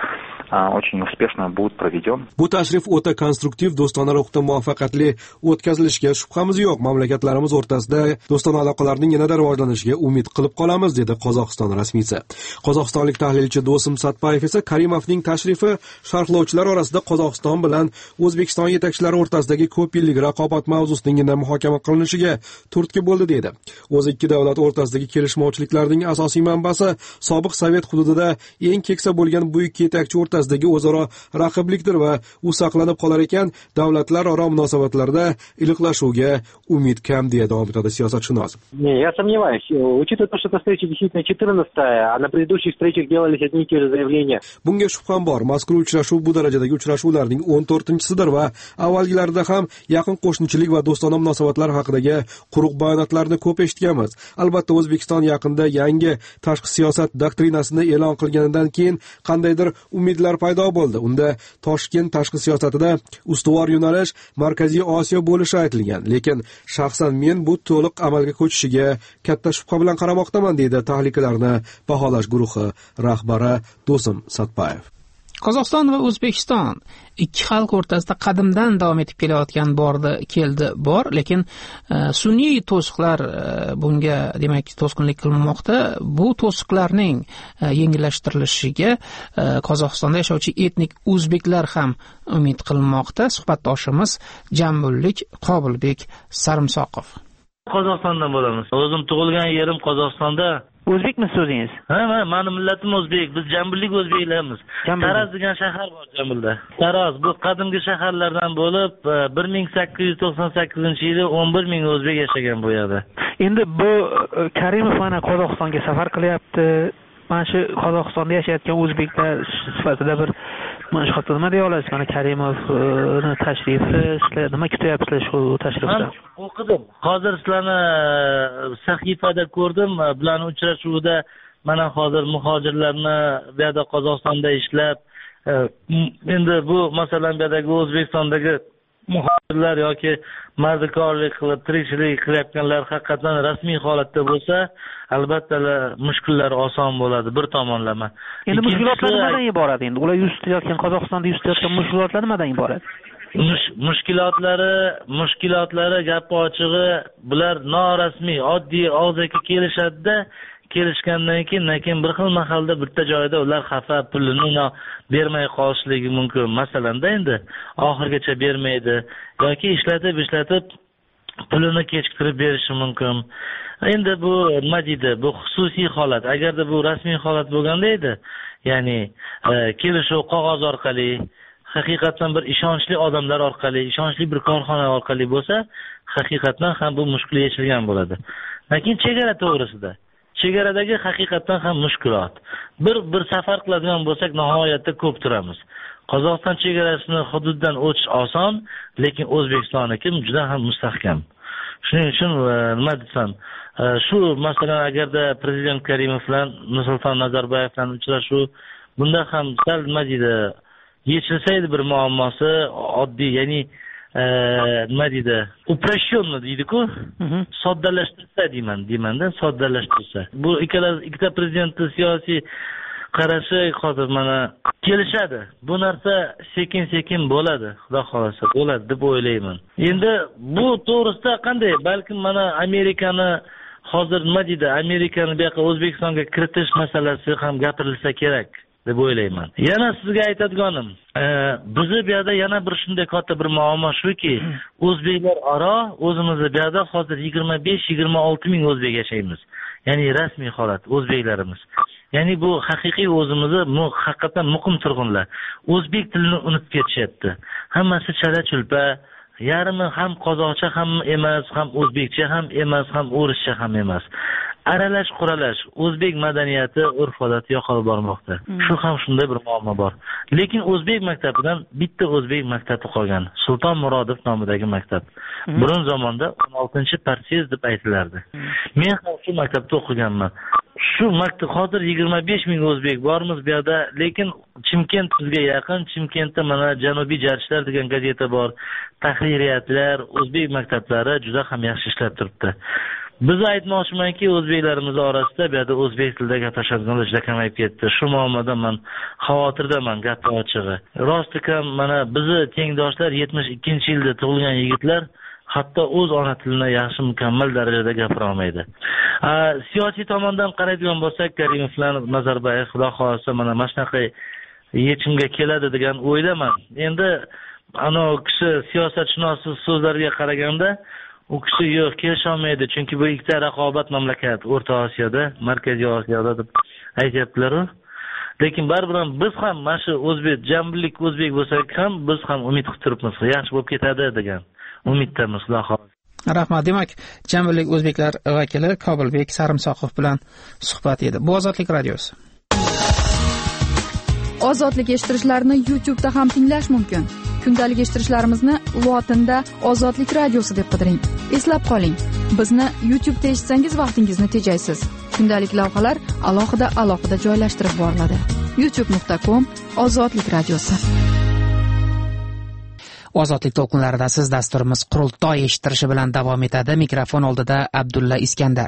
очень успешно будет проведен. Bu tashrif o'ta konstruktiv, do'stona ruhda muvaffaqiyatli o'tkazilishiga shubhamiz yo'q. Mamlakatlarimiz o'rtasida do'stona aloqalarning yanada rivojlanishiga umid qilib qolamiz, dedi Qozog'iston rasmiysi. Qozog'istonlik tahlilchi Do'sim Satpayev esa Karimovning tashrifi sharhlovchilar orasida Qozog'iston bilan O'zbekiston yetakchilari o'rtasidagi ko'p yillik raqobat mavzusining yana muhokama qilinishiga turtki bo'ldi, dedi. O'z ikki davlat o'rtasidagi kelishmovchiliklarning asosiy manbasi sobiq Sovet hududida eng keksa bo'lgan buyuk yetakchi o'rtasidagi o'zaro raqiblikdir va u saqlanib qolar ekan, davlatlararo munosabatlarda iliqlashuvga umid kam, deya davom etadi siyosatshunos. Я сомневаюсь. Учитывая то, что эта встреча действительно 14-я, а на предыдущих встречах делались одни и те же заявления. Bunga shubham bor. Mazkur uchrashuv bu darajadagi uchrashuvlarning 14-chisidir va avvalgilarida ham yaqin qo'shnichilik va do'stona munosabatlar haqidagi quruq bayonotlarni ko'p eshitganmiz. Albatta, O'zbekiston yaqinda yangi tashqi siyosat doktrinasini e'lon qilganidan keyin qandaydir umidlar paydo bo'ldi. Unda Toshkent tashqi siyosatida ustuvor yo'nalish Markaziy Osiyo bo'lishi aytilgan. Lekin shaxsan men bu to'liq amalga ko'chishiga katta shubha bilan qaramoqdaman, deydi tahlikalarni baholash guruhi rahbari Do'sim Satpayev. Qozog'iston va O'zbekiston ikki xalq o'rtasida qadimdan davom etib kelayotgan bordi keldi bor, lekin sun'iy to'siqlar bunga demak to'sqinlik qilmoqda. Bu to'siqlarning yengillashtirilishiga Qozog'istonda yashovchi etnik o'zbeklar ham umid qilmoqda. Suhbatdoshimiz Jambullik Qobilbek Sarimsoqov. Qozog'istondan bo'lamiz. O'zim tug'ilgan yerim Qozog'istonda. O'zbekmisiz o'zingiz? Ha, meni millatim o'zbek. Biz Jambullik o'zbeklarmiz. Taraz degan shahar bor Jambulda. Taraz bu qadimgi shaharlardan bo'lib, 1898-yili 11,000 o'zbek yashagan bu yerda. Endi bu Karimov mana Qozog'istonga safar qilyapti. Mana shu Qozog'istonda yashayotgan o'zbeklar sifatida bir mana shu nima deya olasiz? Mana Karimovni tashrifi, sizlar nima kutyapsizlar shu tashrifdan? O'qidim. Hozir sizlarni sahifada ko'rdim. Bilan uchrashuvda mana hozir muhojirlarni bu yerda Qozog'istonda ishlab, endi bu masalan bu yerdagi O'zbekistondagi muhojirlar yoki mardikorlik qilib tirikchilik qilayotganlar haqiqatan rasmiy holatda bo'lsa, albatta mushkullar oson bo'ladi bir tomonlama. Endi mushkulotlar nimadan iborat? Endi ular yuz tutayotgan Qozog'istonda yuz tutayotgan mushkulotlar nimadan iborat? Mushkulotlari gap ochig'i, bular norasmiy, oddiy og'zaki kelishadi-da, kelishgandan keyin bir xil mahalda bitta joyda ular xafa, pulini bermay qolishligi mumkin. Masalanda endi oxirgacha bermaydi yoki ishlatib pulini kechiktirib berishi mumkin. Endi bu nima deydi? Bu xususiy holat. Agarda bu rasmiy holat bo'lganda edi, ya'ni kelishuv qog'oz orqali, haqiqatan bir ishonchli odamlar orqali, ishonchli bir korxona orqali bo'lsa, haqiqatan ham bu mushkul yechilgan bo'ladi. Lekin chegara to'g'risida chegaradagi haqiqatan ham mushkulot. Bir safar qiladigan bo'lsak, nihoyatda ko'p turamiz. Qozog'iston chegarasini hududdan o'tish oson, lekin O'zbekistonniki juda ham mustahkam. Shuning uchun nima desam, shu masalan agarda prezident Karimov bilan Nursulton Nazarboyev bilan uchrashuv bunda ham sal nima deydi, yechilsa edi bir muammosi, oddiy, ya'ni nima deydi, uprashshonni deydi-ku, soddalashtirsa deymanda, soddalashtirsa. Bu ikkita prezidentning siyosiy qarashi hozir mana kelishadi. Bu narsa sekin-sekin bo'ladi, xudo xolasa bo'ladi deb o'ylayman. Endi bu to'g'risida qanday, balkim mana Amerikani hozir nima deydi, Amerikani bu yoqqa O'zbekistonga kiritish masalasi ham gapirilsa kerak deb o'ylayman. Yana sizga aytadiganim, bizni bu yerda yana bir shunday katta bir muammo shuki, o'zbeklar aro o'zimizda bu yerda hozir 25-26 ming o'zbek yashaymiz. Ya'ni rasmiy holat o'zbeklarimiz. Ya'ni bu haqiqiy o'zimizni haqiqatan muqim turg'unlar. O'zbek tilini unutib ketishyapti. Hammasi chala-chulpa, yarmi ham qozoqcha ham emas, ham o'zbekcha ham emas, ham o'rischa ham emas. Aralash quralash, o'zbek madaniyati, urf-odati yo'qolib bormoqda. Shu ham shunday bir muammo bor. Lekin o'zbek maktabidan bitta o'zbek maktabi qolgan. Sulton Murodov nomidagi maktab. Burun zamonda 16-parsiz deb aytilardi. Men ham shu maktabda o'qiganman. Shu maktab hozir 25 ming o'zbek bormiz bu yerda, lekin Chimkent bizga yaqin. Chimkentda mana Janubiy Jarishlar degan gazeta bor. Tahririyatlar, o'zbek maktablari juda ham yaxshi ishlab turibdi. biz aytmoqchimanki, o'zbeklarimiz orasida bu yerda o'zbek tilida gaplashadiganlar juda kamayib ketdi. Shu muammoda men xavotirdaman, gap ochig'i. Rostikam mana bizni tengdoshlar 72-yilda tug'ilgan yigitlar hatto o'z ona tilini yaxshi mukammal darajada gapira olmaydi. Siyosiy tomondan qaraydigan bo'lsak, Karimovlar, Nazarboyev xudo xolasa mana shunaqa yechimga keladi degan o'ydaman. Endi ana kishi siyosatshunos so'zlariga qaraganda u kishi yo'q, kelisha olmaydi, chunki bu ikkita raqobat mamlakat O'rta Osiyoda, Markaziy Osiyoda deb aytibdilar. Lekin baribir biz ham mana shu o'zbek, jambilik o'zbek bo'lsak ham biz ham umid qilib turibmiz, yaxshi bo'lib ketadi degan umiddamiz, xudo xolasa. Rahmat. Demak, jambilik o'zbeklar vakili Kobilbek Sarimsoqov bilan suhbat edi. Bu Ozodlik radiosi. Ozodlik eshittirishlarni YouTube'da ham tinglash mumkin. Kundalik eshittirishlarimizni lotinda Ozodlik radiosi deb qidiring. Eslab qoling, bizni YouTube'da eshitsangiz vaqtingizni tejaysiz. Kundalik lavhalar alohida joylashtirib boriladi. youtube.com/Ozodlik radiosi. Ozodlik to'lqinlarida siz dasturimiz qurultoy eshittirishi bilan davom etadi. Mikrofon oldida Abdulla Iskandar.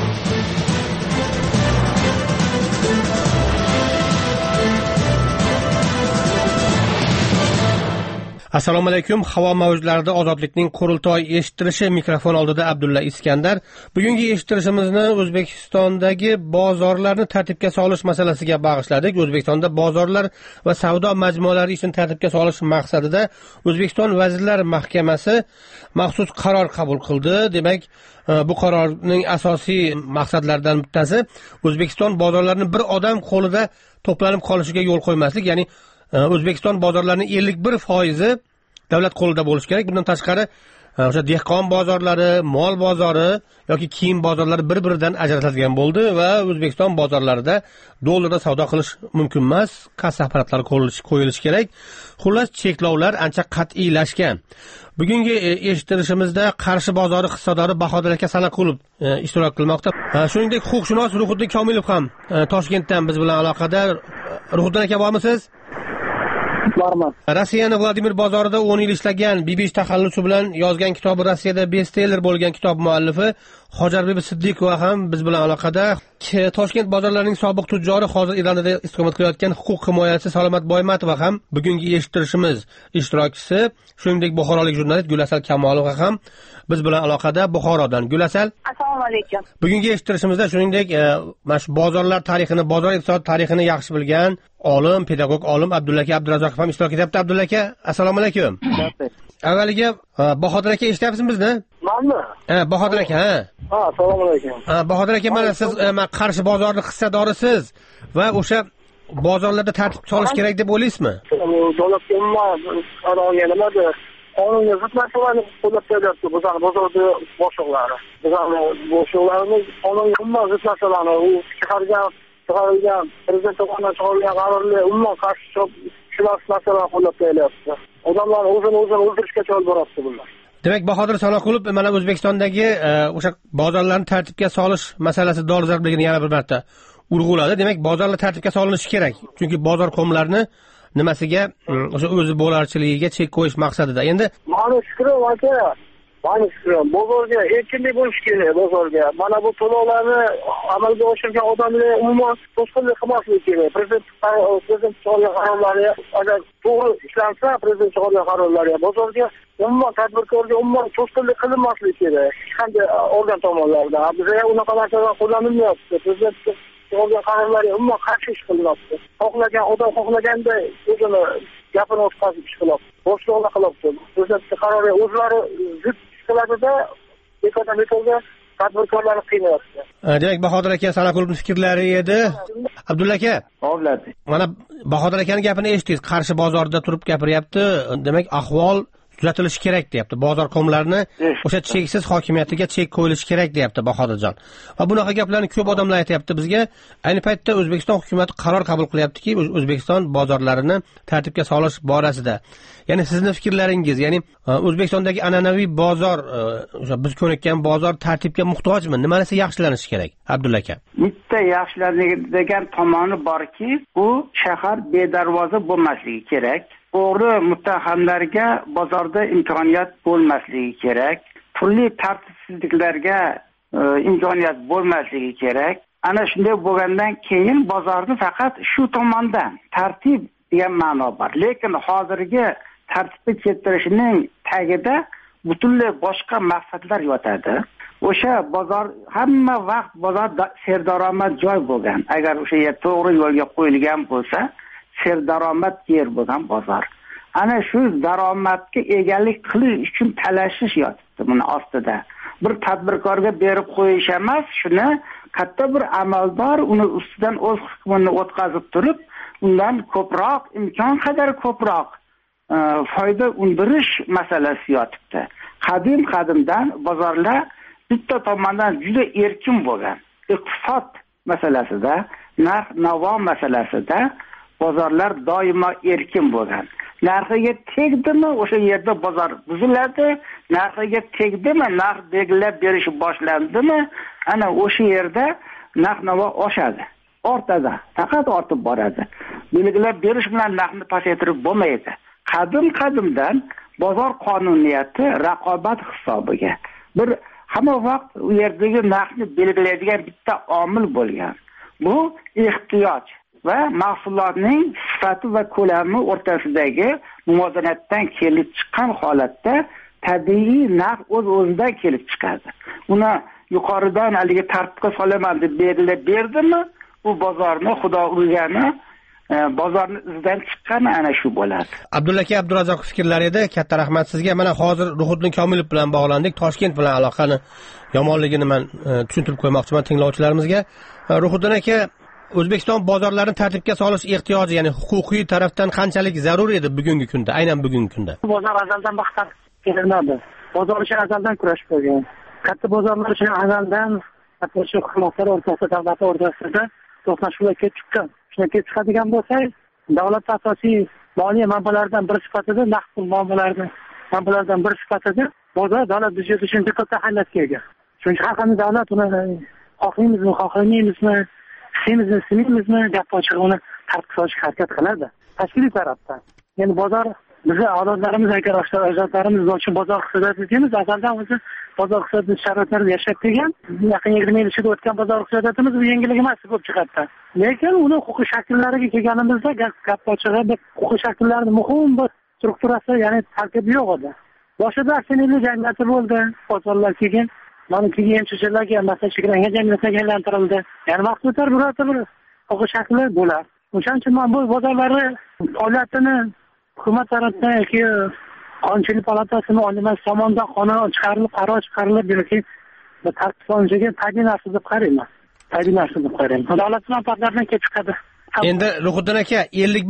Assalomu alaykum. Havo mavjlarida Ozodlikning qurultoy eshittirishi, mikrofon oldida Abdulla Iskandar. Bugungi eshittirishimizni O'zbekistondagi bozorlarni tartibga solish masalasiga bag'ishladik. O'zbekistonda bozorlar va savdo majmualari ishini tartibga solish maqsadida O'zbekiston Vazirlar Mahkamasi maxsus qaror qabul qildi. Demak, bu qarorning asosiy maqsadlaridan bittasi O'zbekiston bozorlarini bir odam qo'lida to'planib qolishiga yo'l qo'ymaslik, ya'ni O'zbekiston bozorlarining 51% davlat qo'lida bo'lishi kerak. Bundan tashqari, o'sha dehqon bozorlari, mol bozori yoki kiyim bozorlari bir-biridan ajratilgan bo'ldi va O'zbekiston bozorlarida dollarda savdo qilish mumkin emas, kassa apparatlari qo'yilishi kerak. Xullas, cheklovlar ancha qat'iylashgan. Bugungi eshittirishimizda Qarshi bozori hissodori Bahodir aka Sanaqulov ishtirok qilmoqda. Shuningdek, huquqshunos Ruhiddin Komilov ham Toshkentdan biz bilan aloqada. Ruhiddin aka, bormisiz? Borman. Rossiyani Vladimir bozorida 10 yil ishlagan, B5 taxallusi bilan yozgan kitobi Rossiyada bestseller bo'lgan kitob muallifi Hojarbibi Siddiqova ham biz bilan aloqada. Toshkent bozorlarining sobiq tujjori, hozir Iranda istiqomat qilayotgan huquq himoyachisi Salomat Boymatova ham bugungi eshittirishimiz ishtirokchisi. Shuningdek, buxorolik jurnalist Gulasal Kamolova ham biz bilan aloqada Buxorodan. Gulasal, assalomu alaykum. Bugungi eshittirishimizda shuningdek, mana shu bozorlar tarixini, bozor iqtisod tarixini yaxshi bilgan olim, pedagog olim Abdulla aka Abdurazzoqov ham ishtirok etyapti. Abdulla aka, assalomu alaykum. Avvaliga Bahodir aka eshityapsizmi bizni? Manmi? Bahodir aka, assalomu alaykum. Bahodir aka, mana siz Qarshi bozorining hissadorisiz va o'sha bozorlarda tartib solish kerak deb o'ylaysizmi? Davlat umuman qarorganimada qonunga zid narsalarni qo'llab qo'yapti. Bozorda boshliqlari. Boshliqlarimiz qonunga umuman zid narsalarni chiqarilgan prezident tomonidan chiqarilgan qarorlarga umuman qarshi chiqib shular narsalarni qo'llab qo'yapti. Odamlar o'zini o'ldirishga chol boryapti bular. Demak, Bahodir Sanaqulov mana O'zbekistondagi o'sha bozorlarni tartibga solish masalasi dolzarbligini yana bir marta urg'uladi. Demak, bozorlar tartibga solinishi kerak. Chunki bozor qomlarni nimasiga, o'sha o'zi bo'larchiligiga chek qo'yish maqsadida. Endi mani fikrim aka, bozorga erkinlik bo'lishi kerak, bozorga. Mana bu to'lovlarni amalga oshirgan odamlar umuman to'sqinlik qilmasligi kerak. Prezident chiqargan qarorlari agar to'g'ri ishlansa, prezident chiqargan qarorlari bozorga umuman tadbirkorga umuman to'sqinlik qilinmasligi kerak. Qanday organ tomonidan. Bizga unaqa narsalar qo'llanilmayapti. Prezident chiqargan qarorlari umuman qarshi ish qilyapti. Xohlagan odam xohlaganda o'zini gapini o'tkazib ish qilyapti. Boshliqlar qilyapti. Prezident qarori o'zlari zid qiladida, ekonomikaga tadbirkorlarni qiynayapti. Demak, Bahodir aka Sanaqulovning fikrlari edi. Abdulla aka, mana Bahodir akaning gapini eshitdingiz. Qarshi bozorida turib gapiryapti. Demak, ahvol tuzatilishi kerak deyapti. Bozor qomlarini o'sha cheksiz hokimiyatiga chek qo'yilishi kerak deyapti Bahodirjon. Va bunaqa gaplarni ko'p odamlar aytayapti bizga. Ayni paytda O'zbekiston hukumatı qaror qabul qilyaptiki, O'zbekiston bozorlarini tartibga solish borasida. Ya'ni sizning fikrlaringiz, ya'ni O'zbekistondagi an'anaviy bozor, o'sha biz ko'nikkan bozor tartibga muhtojmi? Nimalasi yaxshilanishi kerak, Abdulla aka? Bitta yaxshilanadigan tomoni borki, u shahar bedarvoza bo'lmasligi kerak. O'g'ri muttahamlarga bozorda imkoniyat bo'lmasligi kerak. Turli tartibsizliklarga imkoniyat bo'lmasligi kerak. Ana shunday bo'lgandan keyin bozorni faqat shu tomondan tartib degan ma'no bor. Lekin hozirgi tartibni keltirishning tagida butunlay boshqa maqsadlar yotadi. O'sha bozor hamma vaqt bozor serdaromad joy bo'lgan. Agar o'sha yer to'g'ri yo'lga qo'yilgan bo'lsa, serdaromad yer bo'lgan bozor. Ana shu daromadga egalik qilish uchun talashish yotibdi buni ostida. Bir tadbirkorga berib qo'yish emas, shuni katta bir amaldor uni ustidan o'z hukmini o'tkazib turib, undan ko'proq, imkon qadar ko'proq foyda undirish masalasi yotibdi. Qadimdan bozorlar bitta tomondan juda erkin bo'lgan. Iqtisod masalasida, narx-navo masalasida bozorlar doimo erkin bo'lgan. Narxiga tegdimi, o'sha yerda bozor buziladi, narxiga tegdimi, narx belgilab berish boshlandimi, ana o'sha yerda narx-navo oshadi. Ortadi, faqat ortib boradi. Belgilab berish bilan narxni pasaytirib bo'lmaydi. Qadimdan bozor qonuniyati raqobat hisobiga bir hamma vaqt u yerdagi narxni belgilaydigan bitta omil bo'lgan. Bu ehtiyoj va mahsulotning sifati va ko'lami o'rtasidagi muvozanatdan kelib chiqqan holatda tabiiy narx o'z-o'zidan kelib chiqadi. Uni yuqoridan haligi tartibga solaman deb belgilab berdimi, bu bozorni xudo urgani, bozorni izidan chiqqani ana shu bo'ladi. Abdulla aka, Abdurazzoq fikrlar edi. Katta rahmat sizga. Mana hozir Ruhiddin Komilov bilan bog'landik. Toshkent bilan aloqani yomonligini men tushuntirib qo'ymoqchiman tinglovchilarimizga. Ruhiddin aka, O'zbekiston bozorlarini tartibga solish ehtiyoji, ya'ni huquqiy tarafdan qanchalik zarur edi bugungi kunda, aynan bugungi kunda? Bozor azaldan baxtat kelinadi. Bozor uchun azaldan kurash bo'lgan. Katta bozorlar uchun azaldan hatto shu hukumatlar o'rtasida, davlatlar o'rtasida to'qnashuvlar kelib chiqqan. Shunday kelib chiqadigan bo'lsa, davlat asosiy moliya manbalaridan biri sifatida naqd pul manbalaridan biri sifatida bozor davlat byudjeti uchun katta ahamiyatga ega. Shuning uchun har qanday davlat uni xohlaymizmi, xohlamaymizmi, istamaymizmi, gap ochiq uni tartibga solishga harakat qiladi. Tashkiliy tarafdan. Ya'ni bozor bizni avlodlarimiz, ajdodlarimiz uchun bozor iqtisodiyoti deymiz. Azaldan o'zi bozor iqtisodiyoti sharoitlarida yashab kelgan, yaqin 20 yil ichida o'tgan bozor iqtisodiyotimiz bu yangilik emas bo'lib chiqadi. Lekin uni huquqiy shakllariga kelganimizda gap ochig'i bir huquqiy shakllarning muhim bir strukturasi, ya'ni tarkibi yo'q edi. Boshida aksionerlik jamiyati bo'ldi, bozorlar keyin mana keyin MCHlarga, masalan, cheklangan jamiyatga aylantirildi. Ya'ni vaqt o'tar birorta bir huquqiy shakli bo'lar. O'shaning uchun men bu bozorlarni faoliyatini hukumat tarafidan yoki qonunchilik palatasini oliy tomonidan qonun chiqarilib, qaror chiqarilib yoki tartib solinishiga tabiiy narsa deb qarayman. Davlat manfaatlaridan kelib chiqadi. Endi Ruhiddin aka,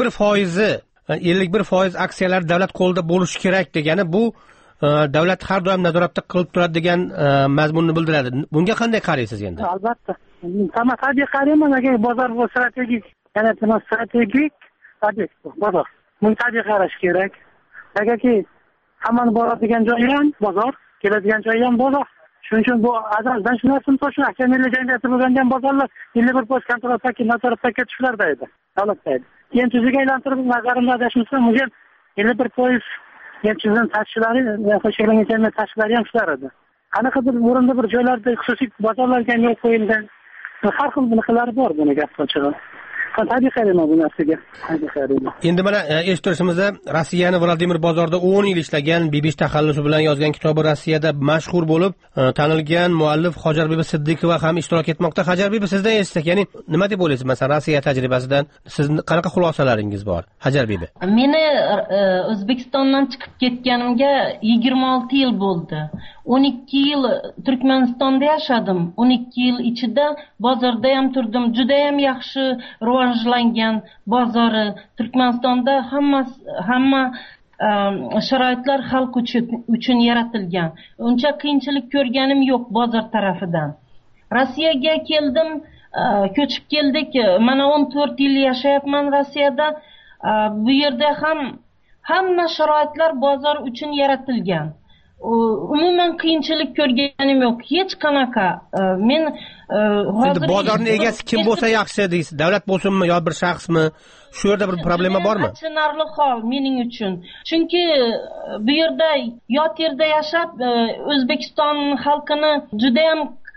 51% aksiyalar davlat qo'lida bo'lishi kerak degani bu davlat har doim nazoratda qilib turadi degan mazmunni bildiradi. Bunga qanday qaraysiz endi? Albatta. Tabiiy qarayman, agar bozor bu strategik, yana strategik obyekt bozor. Bunga tabiiy qarash kerak. Agarki hammani boradigan joyi ham bozor, keladigan joyi ham bozor. Shuning uchun bu azaldan shu narsani to'shib aksionerlik jamiyati bo'lgan bozorlar 51% kontrolga, nazoratga tushlarda edi. Davlatda edi. Keyin tuziga aylantirib nazarimda adashmasam, bu 51% yetishgan tashkilotlar, qo'shilgan jamiyat tashkilotlari ham shular edi. Qanaqadir o'rinda bir joylarda xususiy bozorlarga yo'l qo'yildi. Har xil bunaqalari bor buni gap ochig'i. Tabiiy qarayman bu narsaga. Endi mana eshittirishimizda Rossiyani Vladimir bozorida 10 yil ishlagan, BBC taxallusi bilan yozgan kitobi Rossiyada mashhur bo'lib, tanilgan muallif Hojarbibi Siddiqova ham ishtirok etmoqda. Hojarbibi, sizdan eshitsak, ya'ni nima deb o'ylaysiz? Masalan, Rossiya tajribasidan sizning qanaqa xulosalaringiz bor? Hojarbibi. Meni O'zbekistondan chiqib ketganimga 26 yil bo'ldi. 12 yil Turkmanistonda yashadim. 12 yil ichida bozorda ham turdim. Juda ham yaxshi rivojlangan bozori. Turkmanistonda hamma sharoitlar xalq uchun yaratilgan. Uncha qiyinchilik ko'rganim yo'q bozor tarafidan. Rossiyaga keldim, ko'chib keldik. Mana 14 yil yashayapman Rossiyada. Bu yerda hamma sharoitlar bozor uchun yaratilgan. Umuman qiyinchilik ko'rganim yo'q, hech qanaqa. Men hozir bozorning egasi kim bo'lsa yaxshi deysiz? Davlat bo'lsinmi yo bir shaxsmi? Shu yerda bir problema bormi? Achinarli hol mening uchun. Chunki bu yerda yot yerda yashab O'zbekiston xalqini juda ham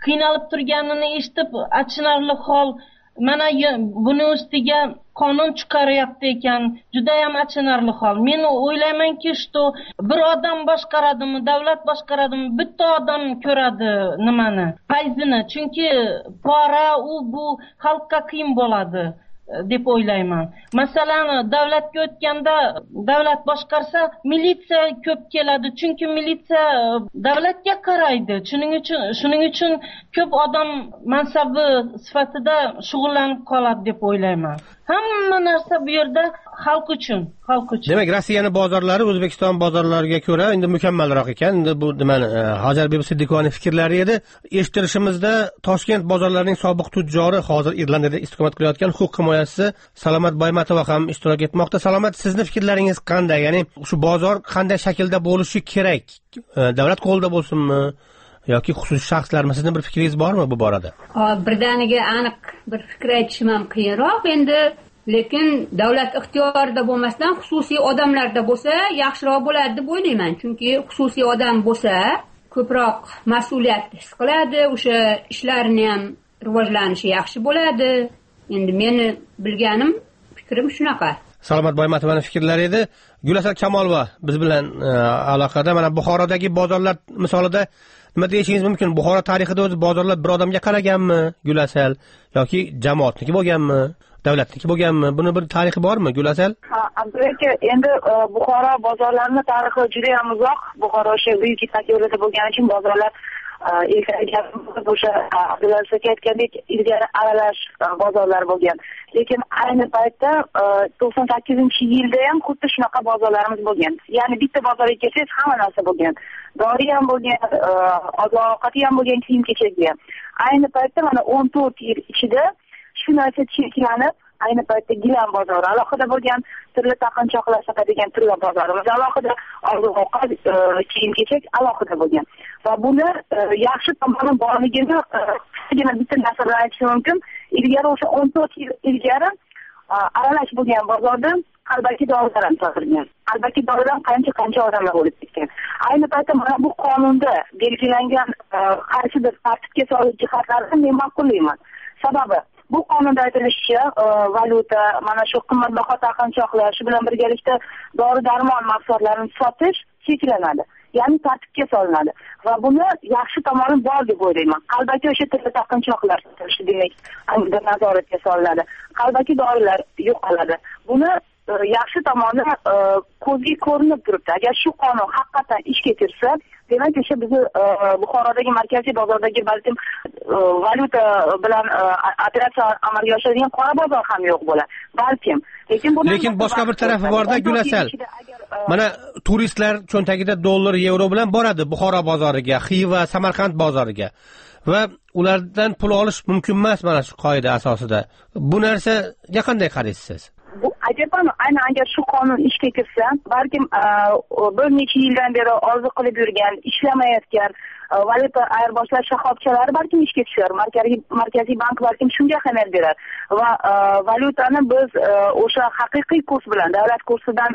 qiynalib turganini eshitib achinarli hol. Mana buni ustiga qonun chiqaryapti ekan, juda ham achinarli hol. Men o'ylaymanki, что bir odam boshqaradimi, davlat boshqaradimi, bitta odam ko'radi nimani, fayzini. Chunki pora bu xalqqa qiyin bo'ladi deb o'ylayman. Masalan, davlatga o'tganda davlat boshqarsa, militsiya ko'p keladi, chunki militsiya davlatga qaraydi. Shuning uchun ko'p odam mansabi sifatida shug'ullanib qoladi deb o'ylayman. Hamma narsa bu yerda xalq uchun. Demak, Rossiyaning bozorlari O'zbekiston bozorlariga ko'ra endi mukammalroq ekan. Endi bu nimani Hojarbibi Siddiqovaning fikrlari edi. Eshittirishimizda Toshkent bozorlarining sobiq tujjori, hozir Irlandiyada istiqomat qilayotgan huquq himoyachisi Salomat Boymatova ham ishtirok etmoqda. Salomat, sizning fikrlaringiz qanday? Ya'ni shu bozor qanday shaklda bo'lishi kerak? Davlat qo'lida bo'lsinmi yoki xususiy shaxslarmi? Sizning bir fikringiz bormi bu borada? Birdaniga aniq bir fikr aytishim ham qiyinroq endi, lekin davlat ixtiyorida bo'lmasdan xususiy odamlarda bo'lsa yaxshiroq bo'ladi deb o'ylayman. Chunki xususiy odam bo'lsa ko'proq mas'uliyat his qiladi, o'sha ishlarini ham rivojlanishi yaxshi bo'ladi. Endi meni bilganim, fikrim shunaqa. Salomat Boymatovaning fikrlari edi. Gulasal Kamolova biz bilan aloqada. Mana Buxorodagi bozorlar misolida nima deyishingiz mumkin? Buxoro tarixida o'zi bozorlar bir odamga qaraganmi, Gulasal, yoki jamoatniki bo'lganmi, davlatniki bo'lganmi? Buni bir tarixi bormi, Gulasal? Albatta, endi Buxoro bozorlarining tarixi juda ham uzoq. Buxoro o'sha buyuk ipak yo'lida bo'lgani uchun bozorlar ilgari o'sha Abdulaziz aka aytgandek ilgari aralash bozorlar bo'lgan. Lekin ayni paytda 98-yilda ham xuddi shunaqa bozorlarimiz bo'lgan. Ya'ni bitta bozorga kelsangiz hamma narsa bo'lgan. Dori ham bo'lgan, oziq-ovqat ham bo'lgan, kiyim-kechak ham. Ayni paytda mana 14 yil ichida shu narsa cheklanib, ayni paytda gilam bozori alohida bo'lgan, turli taqinchoqlar sotadigan turli bozorimiz alohida, oziq-ovqat, kiyim-kechak alohida bo'lgan. Va buni yaxshi tomoni borligini bitta narsa bilan aytishim mumkin. Ilgari o'sha 14 yil ilgari aralash bo'lgan bozorda qalbaki dorilar ham sotilgan. Qalbaki doridan qancha odamlar o'lib ketgan. Ayni paytda mana bu qonunda belgilangan qaysidir tartibga solish jihatlarni men ma'qullayman. Sababi bu qonunda aytilishicha, valyuta, mana shu qimmatbaho taqinchoqlar, shu bilan birgalikda dori-darmon mahsulotlarini sotish cheklanadi. Ya'ni tartibga solinadi va buni yaxshi tomoni bor deb o'ylayman. Qalbaki o'sha turli taqinchoqlar sotilishi demak, aniq nazoratga solinadi. Qalbaki dorilar yo'qoladi. Buni yaxshi tomoni ko'zga ko'rinib turibdi. Agar shu qonun haqiqatan ishga kirsa, demak o'sha bizni Buxorodagi markaziy bozordagi balkim valyuta bilan operatsiya amalga oshiradigan qora bozor ham yo'q bo'ladi. Balkim. Lekin boshqa bir tarafi bor-da, Gulasal. Mana turistlar cho'ntagida dollar, yevro bilan boradi Buxoro bozoriga, Xiva, Samarqand bozoriga va ulardan pul olish mumkin emas mana shu qoida asosida. Bu narsaga qanday qaraysiz? Bu ajabmi? Aynan agar shu qonun ishga kirsa, balkim bir necha yildan beri orzu qilib yurgan, ishlamayotgan valyuta ayirboshlash shoxobchalari balkim ishga tushar. Markaziy bank balkim shunga ahamiyat berar va valyutani biz o'sha haqiqiy kurs bilan, davlat kursidan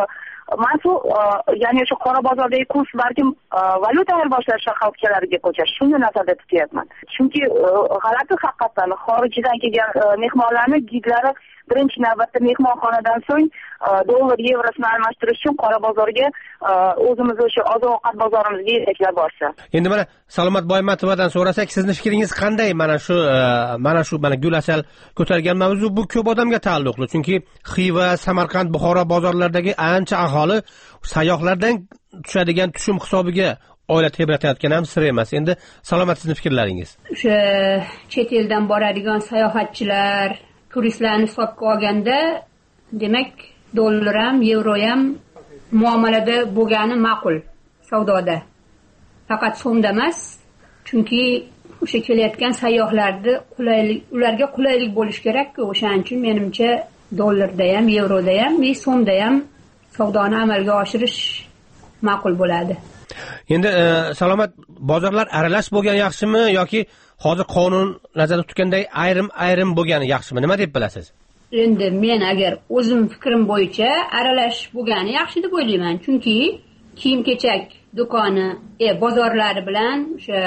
ya'ni o'sha qora bozordagi kurs balkim valyuta ayirboshlash shoxobchalariga ko'chash. Shuni nazarda tutyapman. Chunki g'alati haqiqatan xorijdan kelgan mehmonlarning gidlari birinchi navbatda mehmonxonadan so'ng dollar, yevrosini almashtirish uchun qora bozorga o'zimiz o'sha oziq-ovqat bozorimizga yetaklab borsa. Endi mana Salomat Boymatovadan so'rasak, sizning fikringiz qanday? Mana shu Gulasal ko'targan mavzu bu ko'p odamga taalluqli. Chunki Xiva, Samarqand, Buxoro bozorlaridagi ancha aholi sayyohlardan tushadigan tushum hisobiga oila tebratayotgan ham sir emas. Endi Salomat, sizning fikrlaringiz? O'sha chet eldan boradigan sayohatchilar, turistlarni hisobga olganda, demak, dollar ham, yevro ham muomalada bo'lgani ma'qul savdoda. Faqat so'mda emas, chunki o'sha kelayotgan sayyohlarga ularga qulaylik bo'lish kerak-ku. O'shaning uchun menimcha dollarda ham, yevroda ham, so'mda ham savdoni amalga oshirish ma'qul bo'ladi. Endi Salomat, bozorlar aralash bo'lgan yaxshimi yoki hozir qonun nazarda tutganday ayrim bo'lgani yaxshimi? Nima deb bilasiz? Endi men agar o'zim fikrim bo'yicha aralash bo'lgani yaxshi deb o'ylayman. Chunki kiyim-kechak do'koni, bozorlari bilan o'sha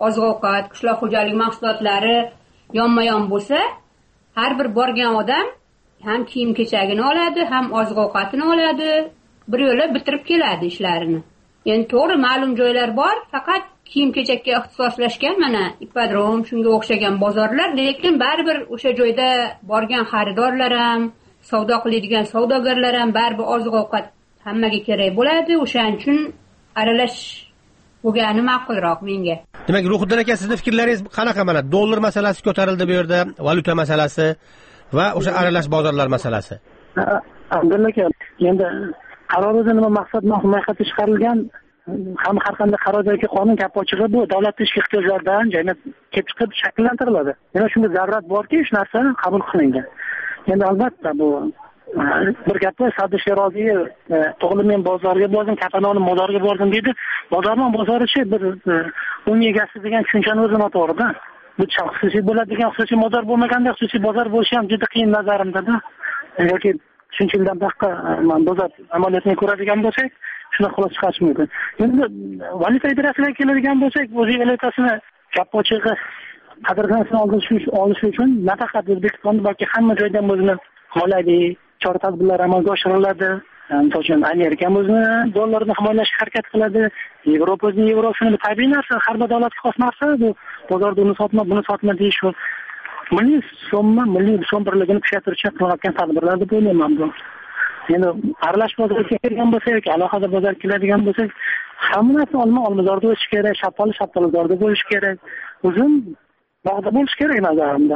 oziq-ovqat, qishloq xo'jaligi mahsulotlari yonma-yon bo'lsa, har bir borgan odam ham kiyim-kechagini oladi, ham oziq-ovqatini oladi, bir yo'la bitirib keladi ishlarini. Endi to'g'ri ma'lum joylar bor, faqat kiyim-kechakka ixtisoslashgan mana ipodrom, shunga o'xshagan bozorlar, lekin baribir o'sha joyda borgan xaridorlar ham, savdo qiladigan savdogarlar ham baribir oziq-ovqat hammaga kerak bo'ladi. O'shaning uchun aralash bo'lgani ma'qulroq menga. Demak, Ruhiddin aka, sizning fikrlaringiz qanaqa? Mana dollar masalasi ko'tarildi bu yerda, valyuta masalasi va o'sha aralash bozorlar masalasi. Abdulla aka, endi qarorida nima maqsad muhimiyati chiqarilgan, har qanday qarordagi qonun gap ochig'i bu davlat ichki ehtiyojlaridan jamiyat kelib chiqib shakllantiriladi. Yana shunga zarurat borki, shu narsa qabul qilingan. Endi albatta bu bir gapda savdo sheroziga to'g'ri men bozorga bordim, kapanoni bozorga bordim deydi. Bozorning bozorichi bir uning egasi degan tushunchani o'zi noto'g'ri-da. Bu xususiy bo'ladigan xususiy bozor bo'lmaganda xususiy bozor bo'lishi ham juda qiyin nazarimda-da. Yoki shuncha yildan boshqa bozor amaliyotini ko'radigan bo'lsak, shuni xulosa chiqarish mumkin. Endi valyuta idarasiga keladigan bo'lsak, o'zi valyutasini gap ochig'i qadrlanisini olish uchun nafaqat O'zbekistonda, balki hamma joyda o'zini moliyaviy chora-tadbirlar amalga oshiriladi. Misol uchun Amerika o'zini dollarni himoyalashga harakat qiladi. Yevropa o'zining yevrosini tabiiy narsa, har bir davlatga xos narsa. Bu bozorda uni sotma, buni sotma deyish bu milliy so'm birligini kuchaytirishga qilinayotgan tadbirlar deb o'ylayman bu. Endi aralash bozorga kelgan bo'lsak yoki alohida bozorga keladigan bo'lsak, hamma narsa olmazorda bo'lishi kerak, shaftolizorda bo'lishi kerak. Uzun bog'da bo'lishi kerak nazarimda.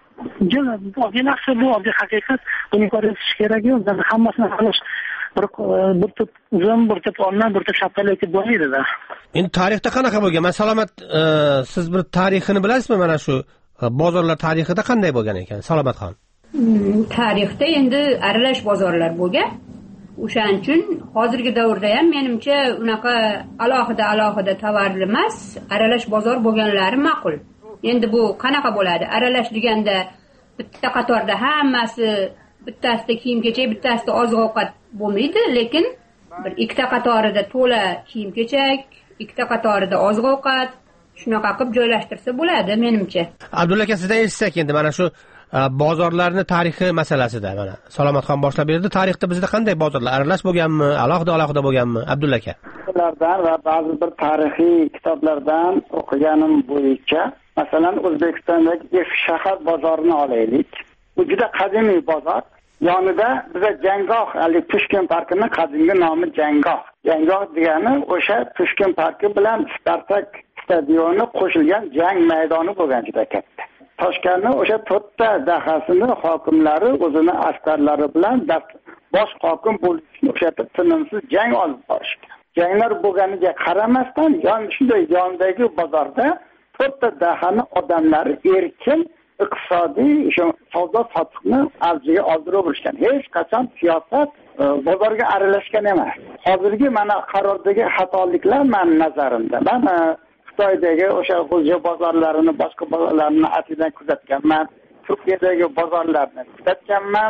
Bu narsa, bu oddiy haqiqat. Buni ko'rish kerak yo'q. Hammasini qilish bir tut uzun, bir tut olma, bir tut shaftoli ekib bo'lmaydi-da. Endi tarixda qanaqa bo'lgan? Men Salomat, siz bir tarixini bilasizmi? Mana shu bozorlar tarixida qanday bo'lgan ekan, Salomatxon? Tarixda endi aralash bozorlar bo'lgan. O'shaning uchun hozirgi davrda ham menimcha unaqa alohida tovarlar emas, aralash bozor bo'lganlari ma'qul. Endi bu qanaqa bo'ladi? Aralash deganda bitta qatorda hammasi, bittasida kiyim-kechak, bittasida oziq-ovqat bo'lmaydi, lekin bir ikkita qatorida to'la kiyim-kechak, ikkita qatorida oziq-ovqat shunaqa qilib joylashtirsa bo'ladi menimcha. Abdulla aka, sizdan eshitsak endi mana shu bozorlarning tarixi masalasida mana Salomatxon boshlab berdi. Tarixda bizda qanday bozorlar aralash bo'lganmi, alohida bo'lganmi, Abdulla aka? Ulardan va ba'zi bir tarixiy kitoblardan o'qiganim bo'yicha, masalan, O'zbekistondagi eski shahar bozorini olaylik. Bu juda qadimiy bozor. Yonida biza Janggoh, ali Pushkin parkining qadimgi nomi Janggoh. Janggoh degani o'sha Pushkin parki bilan Spartak stadioni qo'shilgan jang maydoni bo'lgan juda katta. Toshkentning o'sha 4 ta dahasini hokimlari o'zini askarlari bilan bosh hokim bo'lishni o'sha tinimsiz jang olib borishdi. Janglar bo'lganiga qaramasdan, shunday yondagi bozorda 4 ta dahani odamlari erkin iqtisodiy savdo sotiqni avjiga oldirishgan. Hech qachon siyosat bozorga aralashgan emas. Hozirgi mana qarordagi xatoliklar men nazarimda. Men Xitoydagi o'sha g'o'ja bozorlarini, boshqa bozorlarni atidan kuzatganman. Turkiyadagi bozorlarni kuzatganman.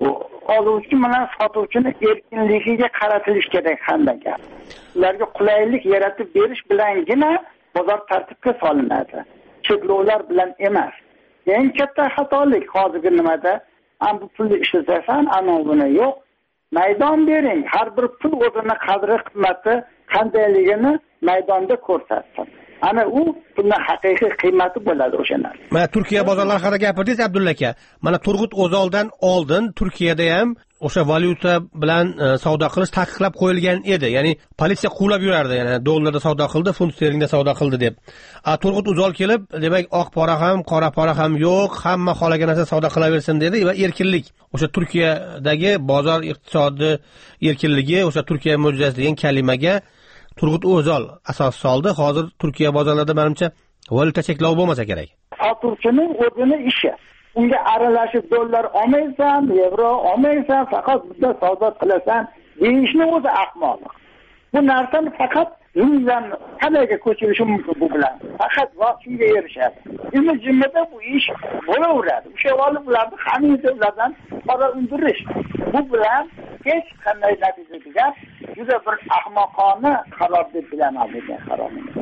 Oluvchi bilan sotuvchini erkinligiga qaratilish kerak hammaga. Ularga qulaylik yaratib berish bilangina bozor tartibga solinadi. Cheklovlar bilan emas. Eng katta xatolik hozirgi nimada? Bu pulni ishlatasan, ana buni yo'q. Maydon bering. Har bir pul o'zini qadri qimmati qandayligini maydonda ko'rsatsin. Ana u pulning haqiqiy qiymati bo'ladi o'sha narsa. Mana Turkiya bozorlari haqida gapirdingiz, Abdulla aka. Mana Turg'ut O'zoldan oldin Turkiyada ham o'sha valyuta bilan savdo qilish taqiqlab qo'yilgan edi. Ya'ni politsiya quvlab yurardi, ya'ni dollarda savdo qildi, funt sterlingda savdo qildi deb. Turg'ut O'zol kelib, demak, oq pora ham, qora pora ham yo'q, hamma xohlagan narsa savdo qilaversin dedi va erkinlik. O'sha Turkiyadagi bozor iqtisodi erkinligi, o'sha Turkiya mo'jizasi degan kalimaga Turg'ut O'zol asos soldi. Hozir Turkiya bozorlarida menimcha valyuta cheklov bo'lmasa kerak. Sotuvchining o'zini ishi. Unga aralashib dollar olmaysan, yevro olmaysan, faqat bizda savdo qilasan deyishni o'zi ahmoqlik. Bu narsani faqat yuzdan qanday ko'chirish mumkin bu bilan? Faqat vaqtga erishadi. Jimada bu ish bo'laveradi. O'sha ularni hammalardan qora undirish. Bu bilan hech qanday natijaga juda bir ahmoqona qaror deb bilaman bu qarorni.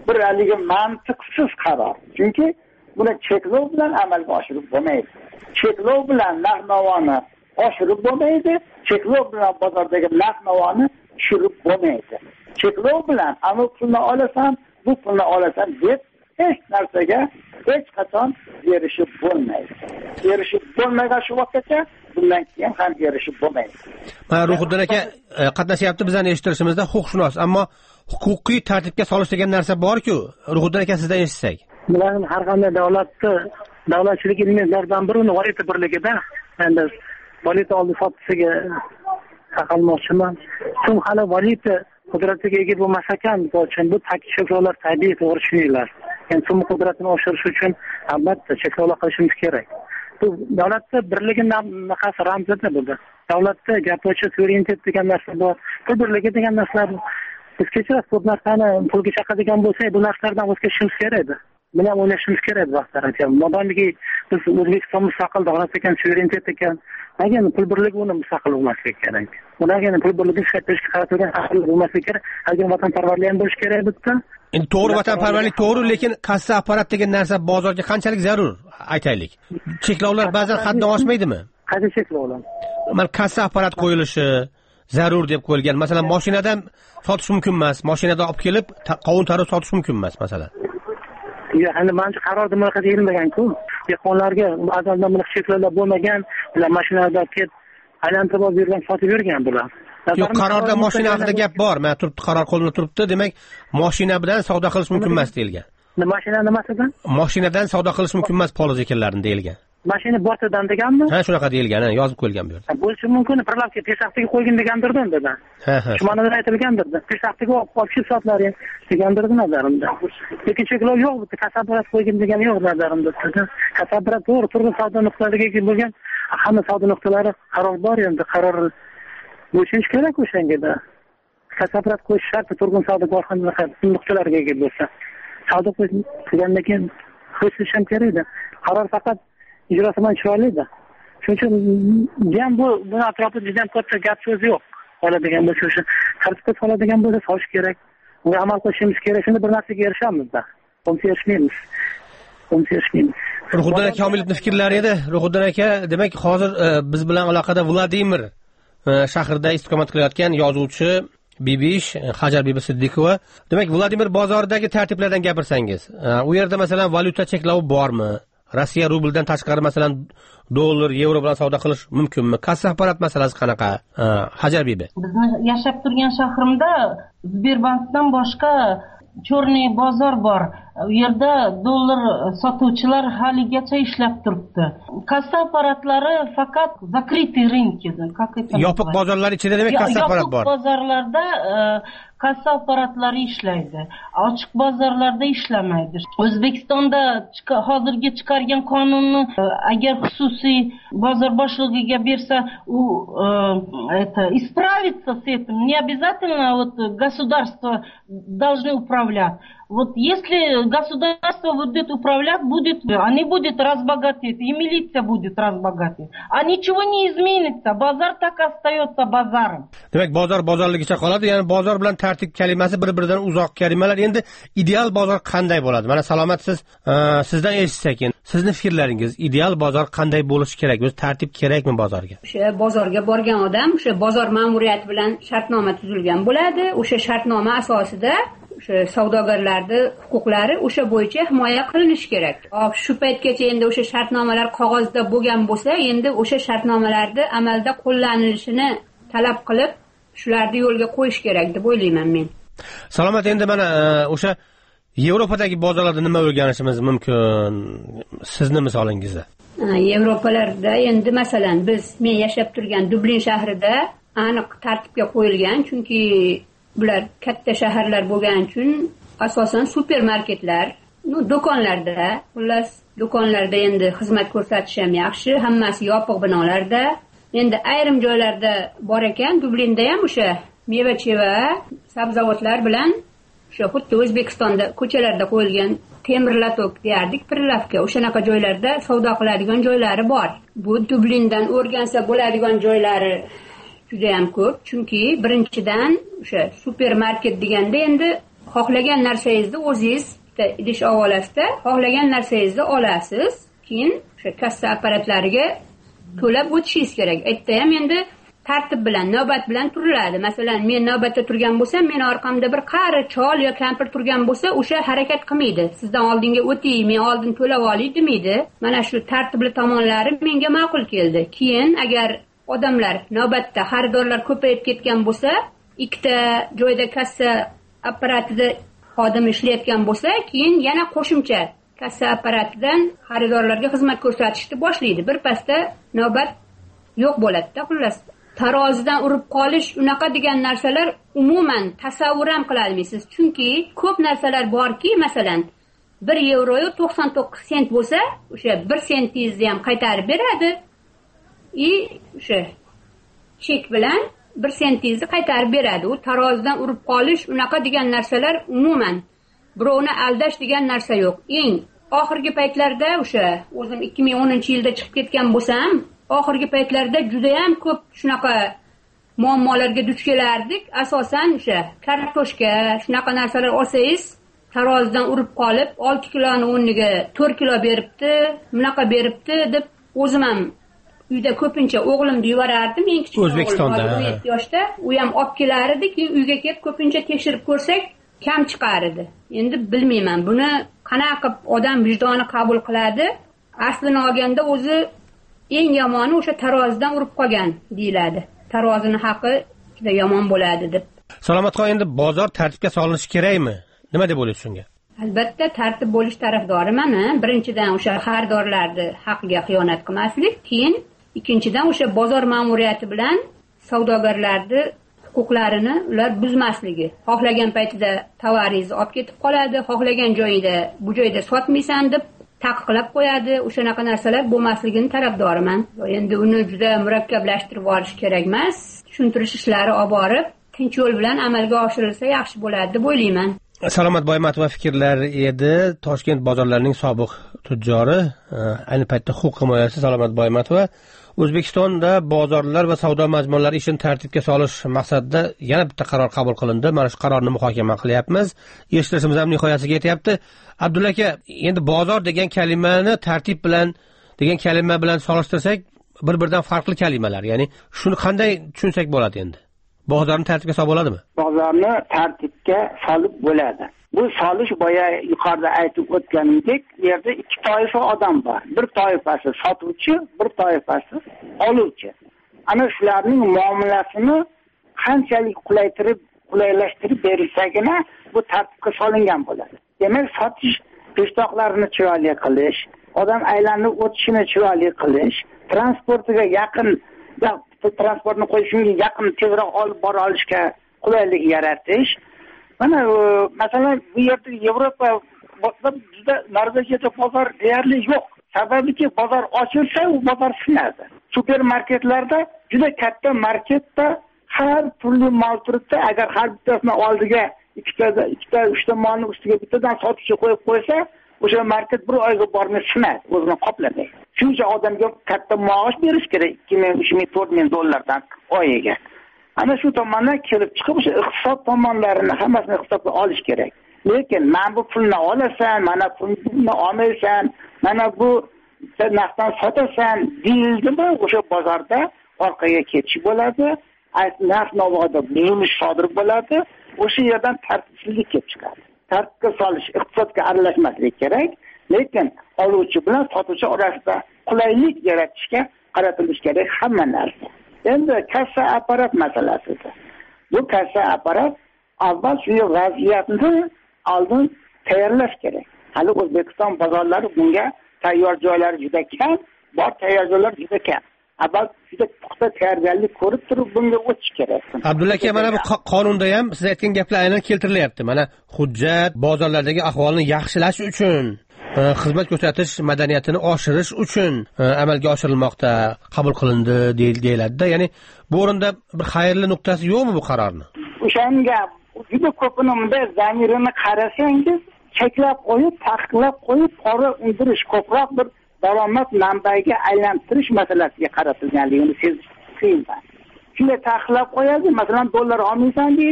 bir haligi mantiqsiz qaror. Chunki buni cheklov bilan amalga oshirib bo'lmaydi. Cheklov bilan narx-navoni oshirib bo'lmaydi, cheklov bilan bozordagi narx-navoni tushirib bo'lmaydi. Cheklov bilan ana pulni olasan, bu pulni olasan deb hech narsaga hech qachon erishib bo'lmaydi. Erishib bo'lmagan shu vaqtgacha bundan keyin ham erishib bo'lmaydi. Mana Ruhiddin aka qatnashyapti bizning eshittirishimizda huquqshunos, ammo huquqiy tartibga solish degan narsa bor-ku. Ruhiddin aka sizdan eshitsak. Bular har qanday davlatchilik elementlaridan birini valyuta birligida, endi valyuta oldi sotisiga taqalmoqchiman. So'ng hali valyuta qudratiga ega bo'lmas ekan, bu cheklovlar tabiiy to'g'ri tushuninglar. Yani so'm qudratini oshirish uchun albatta cheklovlar qilishimiz kerak. Bu davlatda birligining naqasi ramzida bo'ldi. Davlatda gapiruvchi suverenitet degan narsa bor. Pul birligi degan narsalar biz kechirasiz, ko'p narsani pulga chaqadigan bo'lsak, bu narsalardan voz kechishimiz kerak edi. Buni ham o'ylashimiz kerak vaqtlar ekan. Modomiki biz O'zbekiston mustaqil davlat ekan, suverenitet ekan, agar pul birligi uni mustaqil bo'lmasligi kerak. Ularga pul birligi shakllanishga qaratilgan aqlli bo'lmasligi kerak. Agar vatanparvarlik ham bo'lishi kerak bitta. Endi to'g'ri vatanparvarlik to'g'ri, lekin kassa apparat degan narsa bozorga qanchalik zarur aytaylik. Cheklovlar ba'zan haddan oshmaydimi? Qaysi cheklovlar? Mana kassa apparat qo'yilishi zarur deb qo'yilgan. Masalan, mashinadan sotish mumkin emas, mashinadan olib kelib qovun tarib sotish mumkin emas, masalan. Endi menimcha qarorda bunaqa deyilmagan-ku. Dehqonlarga azaldan bunaqa cheklovlar bo'lmagan, ular mashinada kelib aylantirib olib yurgan, sotib yurgan bular. Yo'q, qarorda mashina haqida gap bor. Mana turibdi, qaror qo'lida turibdi. Demak, mashina bilan savdo qilish mumkin emas deyilgan. Mashina nimasidan? Mashinadan savdo qilish mumkin emas poliz ekanlarini deyilgan. Mashina bortidan deganmi? Ha, shunaqa deyilgan, yozib qo'yilgan bu yerda. Bo'lishi mumkin, prolabga peshaftiga qo'ygan degandirdi unda. Ha. Shu ma'noda aytilgandir. Peshaftiga olib kelib sotlaring degandirdi nazarimda. Lekin cheklov yo'q, bitta kasabrat qo'ygan degani yo'q nazarimda. Kasabrat to'g'ri turli savdo nuqtalariga bo'lgan hamma savdo nuqtalari qaror bor endi, qaror bo'lishi kerak o'shanga. Kasabrat qo'yish shart, turg'un savdo korxonalari nuqtalariga ega bo'lsa. Savdo qilgandan keyin qo'yish ham kerak edi. Qaror faqat ijrosi bilan chiroyli edi. Shuning uchun ham buni atrofida juda ham katta gap so'z yo'q. Oladigan bo'lsa, o'sha tartibga soladigan bo'lsa, solish kerak. Unga amal qilishimiz kerak. Shunda bir narsaga erishamiz-da. Bunga erishmaymiz. Ruhiddin aka Komilovning fikrlari edi. Ruhiddin aka, demak, hozir biz bilan aloqada Vladimir shahrida istiqomat qilayotgan yozuvchi Bibish Hajar Bibi Siddiqova. Demak, Vladimir bozoridagi tartiblardan gapirsangiz, u yerda masalan valyuta cheklovi bormi? Rossiya rubldan tashqari masalan dollar, yevro bilan savdo qilish mumkinmi? Kassa apparat masalasi qanaqa? Hajar Bibi. Bizni yashab turgan shahrimda Sberbankdan boshqa chorniy bozor bor. U yerda dollar sotuvchilar haligacha ishlab turibdi. Kassa apparatlari faqat закрытый рынок edi. Yopiq bozorlar ichida demak kassa apparat bor. Yopiq bozorlarda kassa apparatlari ishlaydi. Ochiq bozorlarda ishlamaydi. O'zbekistonda hozirgi chiqargan qonunni agar xususiy bozor boshlig'iga bersa, u исправиться с этим. Не обязательно государство должно управлять. Вот если государство будет управлять, они будут разбогатеть, и милиция будет разбогатеть. А ничего не изменится. Базар так остается базаром. Demak, bozorligicha qoladi. Ya'ni bozor bilan tartib kalimasi bir-biridan uzoq kalimalar. Endi ideal bozor qanday bo'ladi? Mana salomatsiz sizdan eshitsak, endi sizning fikrlaringiz, ideal bozor qanday bo'lishi kerak? O'zi tartib kerakmi bozorga? O'sha bozorga borgan odam o'sha bozor ma'muriyati bilan shartnoma tuzilgan bo'ladi. O'sha shartnoma asosida o'sha savdogarlarning huquqlari o'sha bo'yicha himoya qilinishi kerak. Shu paytgacha endi o'sha shartnomalar qog'ozda bo'lgan bo'lsa, endi o'sha shartnomalarni amalda qo'llanilishini talab qilib, shularni yo'lga qo'yish kerak deb o'ylayman men. Salomat, endi mana o'sha Yevropadagi bozorlarda nima o'rganishimiz mumkin? Sizning misolingizda. Yevropalarda endi masalan men yashab turgan Dublin shahrida aniq tartibga qo'yilgan, chunki bular katta shaharlar bo'lgani uchun asosan supermarketlar, do'konlarda, xullas do'konlarda endi xizmat ko'rsatish ham yaxshi, hammasi yopiq binolarda. Endi ayrim joylarda bor ekan, Dublinda ham o'sha meva-cheva, sabzavotlar bilan o'sha xuddi O'zbekistonda ko'chalarda qo'yilgan temir latok deyardik, prilavka, o'shanaqa joylarda savdo qiladigan joylari bor. Bu Dublindan o'rgansa bo'ladigan joylari juda ham ko'p, chunki birinchidan o'sha supermarket deganda endi xohlagan narsangizni o'zingiz idish ovolasida xohlagan narsangizni olasiz, keyin o'sha kassa apparatlariga to'lab o'tishingiz kerak. Aytda ham endi tartib bilan, navbat bilan turiladi. Masalan, men navbatda turgan bo'lsam, men orqamda bir qari chol yo kampir turgan bo'lsa, o'sha harakat qilmaydi. Sizdan oldinga o'ting, men oldin to'lab olay demaydi. Mana shu tartibli tomonlari menga ma'qul keldi. Keyin agar odamlar navbatda xaridorlar ko'payib ketgan bo'lsa, ikkita joyda kassa apparatida xodim ishlayotgan bo'lsa, keyin yana qo'shimcha kassa apparatidan xaridorlarga xizmat ko'rsatishni boshlaydi. Birpasda navbat yo'q bo'ladi-da, xullas. Tarozidan urib qolish unaqa degan narsalar umuman tasavvur ham qila olmaysiz. Chunki ko'p narsalar borki, masalan, 1 yevro 99 sent bo'lsa, o'sha 1 sentingizni ham qaytarib beradi. O'sha chek bilan 1 sentingizni qaytarib beradi. U tarozidan urib qolish unaqa degan narsalar umuman birovni aldash degan narsa yo'q. Eng oxirgi paytlarda o'sha o'zim 2010-yilda chiqib ketgan bo'lsam, oxirgi paytlarda juda ham ko'p shunaqa muammolarga duch kelardik. Asosan o'sha kartoshka, shunaqa narsalar olsangiz, tarozidan urib qolib, 6 kiloni o'rniga 4 kilo beribdi, bunaqa beribdi deb o'zim ham uyda ko'pincha o'g'limni yuborardim. Eng kichik O'zbekistonda 17 yoshda, u ham olib kelar edi, keyin uyga kelib ko'pincha tekshirib ko'rsak, kam chiqar edi. Endi bilmayman, buni qanaqa odam vijdoni qabul qiladi. Aslini olganda o'zi eng yomoni o'sha tarozidan urib qolgan deyiladi. Tarozini haqi juda yomon bo'ladi deb. Salomatxon, endi bozor tartibga solinishi kerakmi? Nima deb o'ylaysiz shunga? Albatta tartib bo'lish tarafdoriman. Birinchidan o'sha xaridorlarni haqqiga xiyonat qilmaslik, keyin ikkinchidan o'sha bozor ma'muriyati bilan savdogarlarni huquqlarini ular buzmasligi. Xohlagan paytida tovaringizni olib ketib qoladi, xohlagan joyida bu joyda sotmaysan deb taqiqlab qo'yadi. O'shanaqa narsalar bo'lmasligini tarafdoriman. Endi uni juda murakkablashtirib olish kerak emas. Tushuntirish ishlari olib borib, tinch yo'l bilan amalga oshirilsa yaxshi bo'ladi deb o'ylayman. Salomat Boymatova fikrlar edi. Toshkent bozorlarining sobiq tujjori, ayni paytda huquq himoyachisi Salomat Boymatova O'zbekistonda bozorlar va savdo majmualari ishini tartibga solish maqsadida yana bitta qaror qabul qilindi. Mana shu qarorni muhokama qilyapmiz. Eshitishimiz ham nihoyasiga yetyapti. Abdulla aka, endi bozor degan kalimani tartib bilan degan kalima bilan solishtirsak, bir-biridan farqli kalimalar. Ya'ni shuni qanday tushunsak bo'ladi endi? Bozorni tartibga solib bo'ladimi? Bozorni tartibga solib bo'ladi. Bu solish boya yuqorida aytib o'tganimdek, yerda ikki toifa odam bor. Bir toifasi sotuvchi, bir toifasi oluvchi. Ana shularning muomalasini qanchalik qulaylashtirib berilsagina bu tartibga solingan bo'ladi. Demak, sotish peshtoqlarini chiroyli qilish, odam aylanib o'tishini chiroyli qilish, transportiga yaqin, transportni qo'yishga yaqin tezroq olib bora olishga qulaylik yaratish. Mana masalan bu yerda Yevropa juda Norvegiyada bozor deyarli yo'q. Sababiki bozor ochilsa u bozor sinadi. Supermarketlarda juda katta marketda har turli mol turibdi. Agar har bittasini oldiga ikkita uchta molni ustiga bittadan sotuvchi qo'yib qo'ysa, o'sha market bir oyga bormay sinadi, o'zini qoplamaydi. Shuncha odamga katta maosh berish kerak, 2000, 3000, 4000 dollardan oyiga. Ana shu tomondan kelib chiqib o'sha iqtisod tomonlarini hammasini hisobga olish kerak. Lekin men bu pulni olasan, mana pulni olmaysan, mana bu narxdan sotasan deyildimi, o'sha bozorda orqaga ketish bo'ladi, narx navoda buzilish sodir bo'ladi, o'sha yerdan tartibsizlik kelib chiqadi. Tartibga solish, iqtisodga aralashmaslik kerak, lekin oluvchi bilan sotuvchi orasida qulaylik yaratishga qaratilish kerak hamma narsa. Endi kassa apparat masalasi. Bu kassa apparat avval shu vaziyatni oldin tayyorlash kerak. Hali O'zbekiston bozorlari bunga tayyor joylari juda kam, bor tayyor joylar juda kam. Avval juda puxta tayyorgarlik ko'rib turib bunga o'tish kerak. Abdulla aka, mana bu qonunda ham siz aytgan gaplar aynan keltirilyapti. Mana hujjat bozorlardagi ahvolni yaxshilash uchun, xizmat ko'rsatish madaniyatini oshirish uchun amalga oshirilmoqda, qabul qilindi deyiladi-da. Ya'ni bu o'rinda bir xayrli nuqtasi yo'qmi bu qarorni? O'shanga juda ko'pini bunday zamirini qarasangiz, cheklab qo'yib, taqiqlab qo'yib, pora undirish, ko'proq bir daromad manbaiga aylantirish masalasiga qaratilganligini sezish qiyin. Shunday taqiqlab qo'yadi, masalan, dollar olmaysan deydi.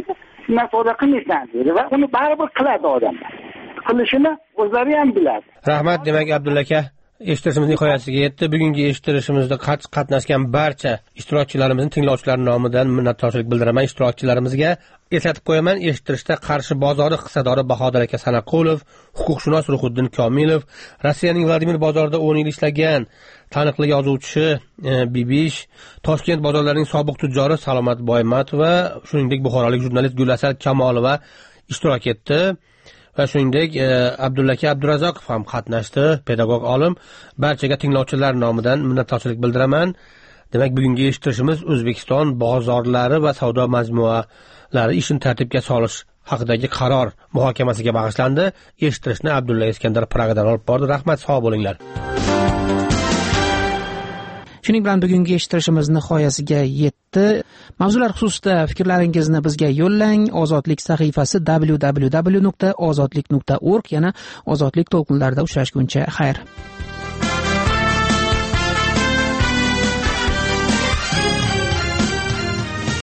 narsa qilmaysan deydi va uni baribir qiladi odamlar. Qilishini o'zlari ham biladi. Rahmat, demak Abdulla aka, eshittirishimiz nihoyasiga yetdi. Bugungi eshittirishimizda qatnashgan barcha ishtirokchilarimizni tinglovchilar nomidan minnatdorchilik bildiraman. Ishtirokchilarimizga eslatib qo'yaman, eshittirishda Qarshi bozori hissadori Bahodir aka Sanaqulov, huquqshunos Ruhiddin Komilov, Rossiyaning Vladimir bozorida 10 yil ishlagan taniqli yozuvchi Bibish, Toshkent bozorlarining sobiq tujjori Salomat Boymatova, shuningdek buxorolik jurnalist Gulasar Kamolova ishtirok etdi. Va shuningdek Abdulla aka Abdurazzoqov ham qatnashdi, pedagog olim. Barchaga tinglovchilar nomidan minnatdorchilik bildiraman. Demak, bugungi eshittirishimiz O'zbekiston bozorlari va savdo majmualari ishini tartibga solish haqidagi qaror muhokamasiga bag'ishlandi. Eshittirishni Abdulla Iskandar Pragadan olib bordi. Rahmat, sog' bo'linglar. Shuning bilan bugungi eshittirishimiz nihoyasiga yetdi. Mavzular xususida fikrlaringizni bizga yo'llang. Ozodlik sahifasi www.ozodlik.org. Yana Ozodlik to'lqinlarida uchrashguncha xayr.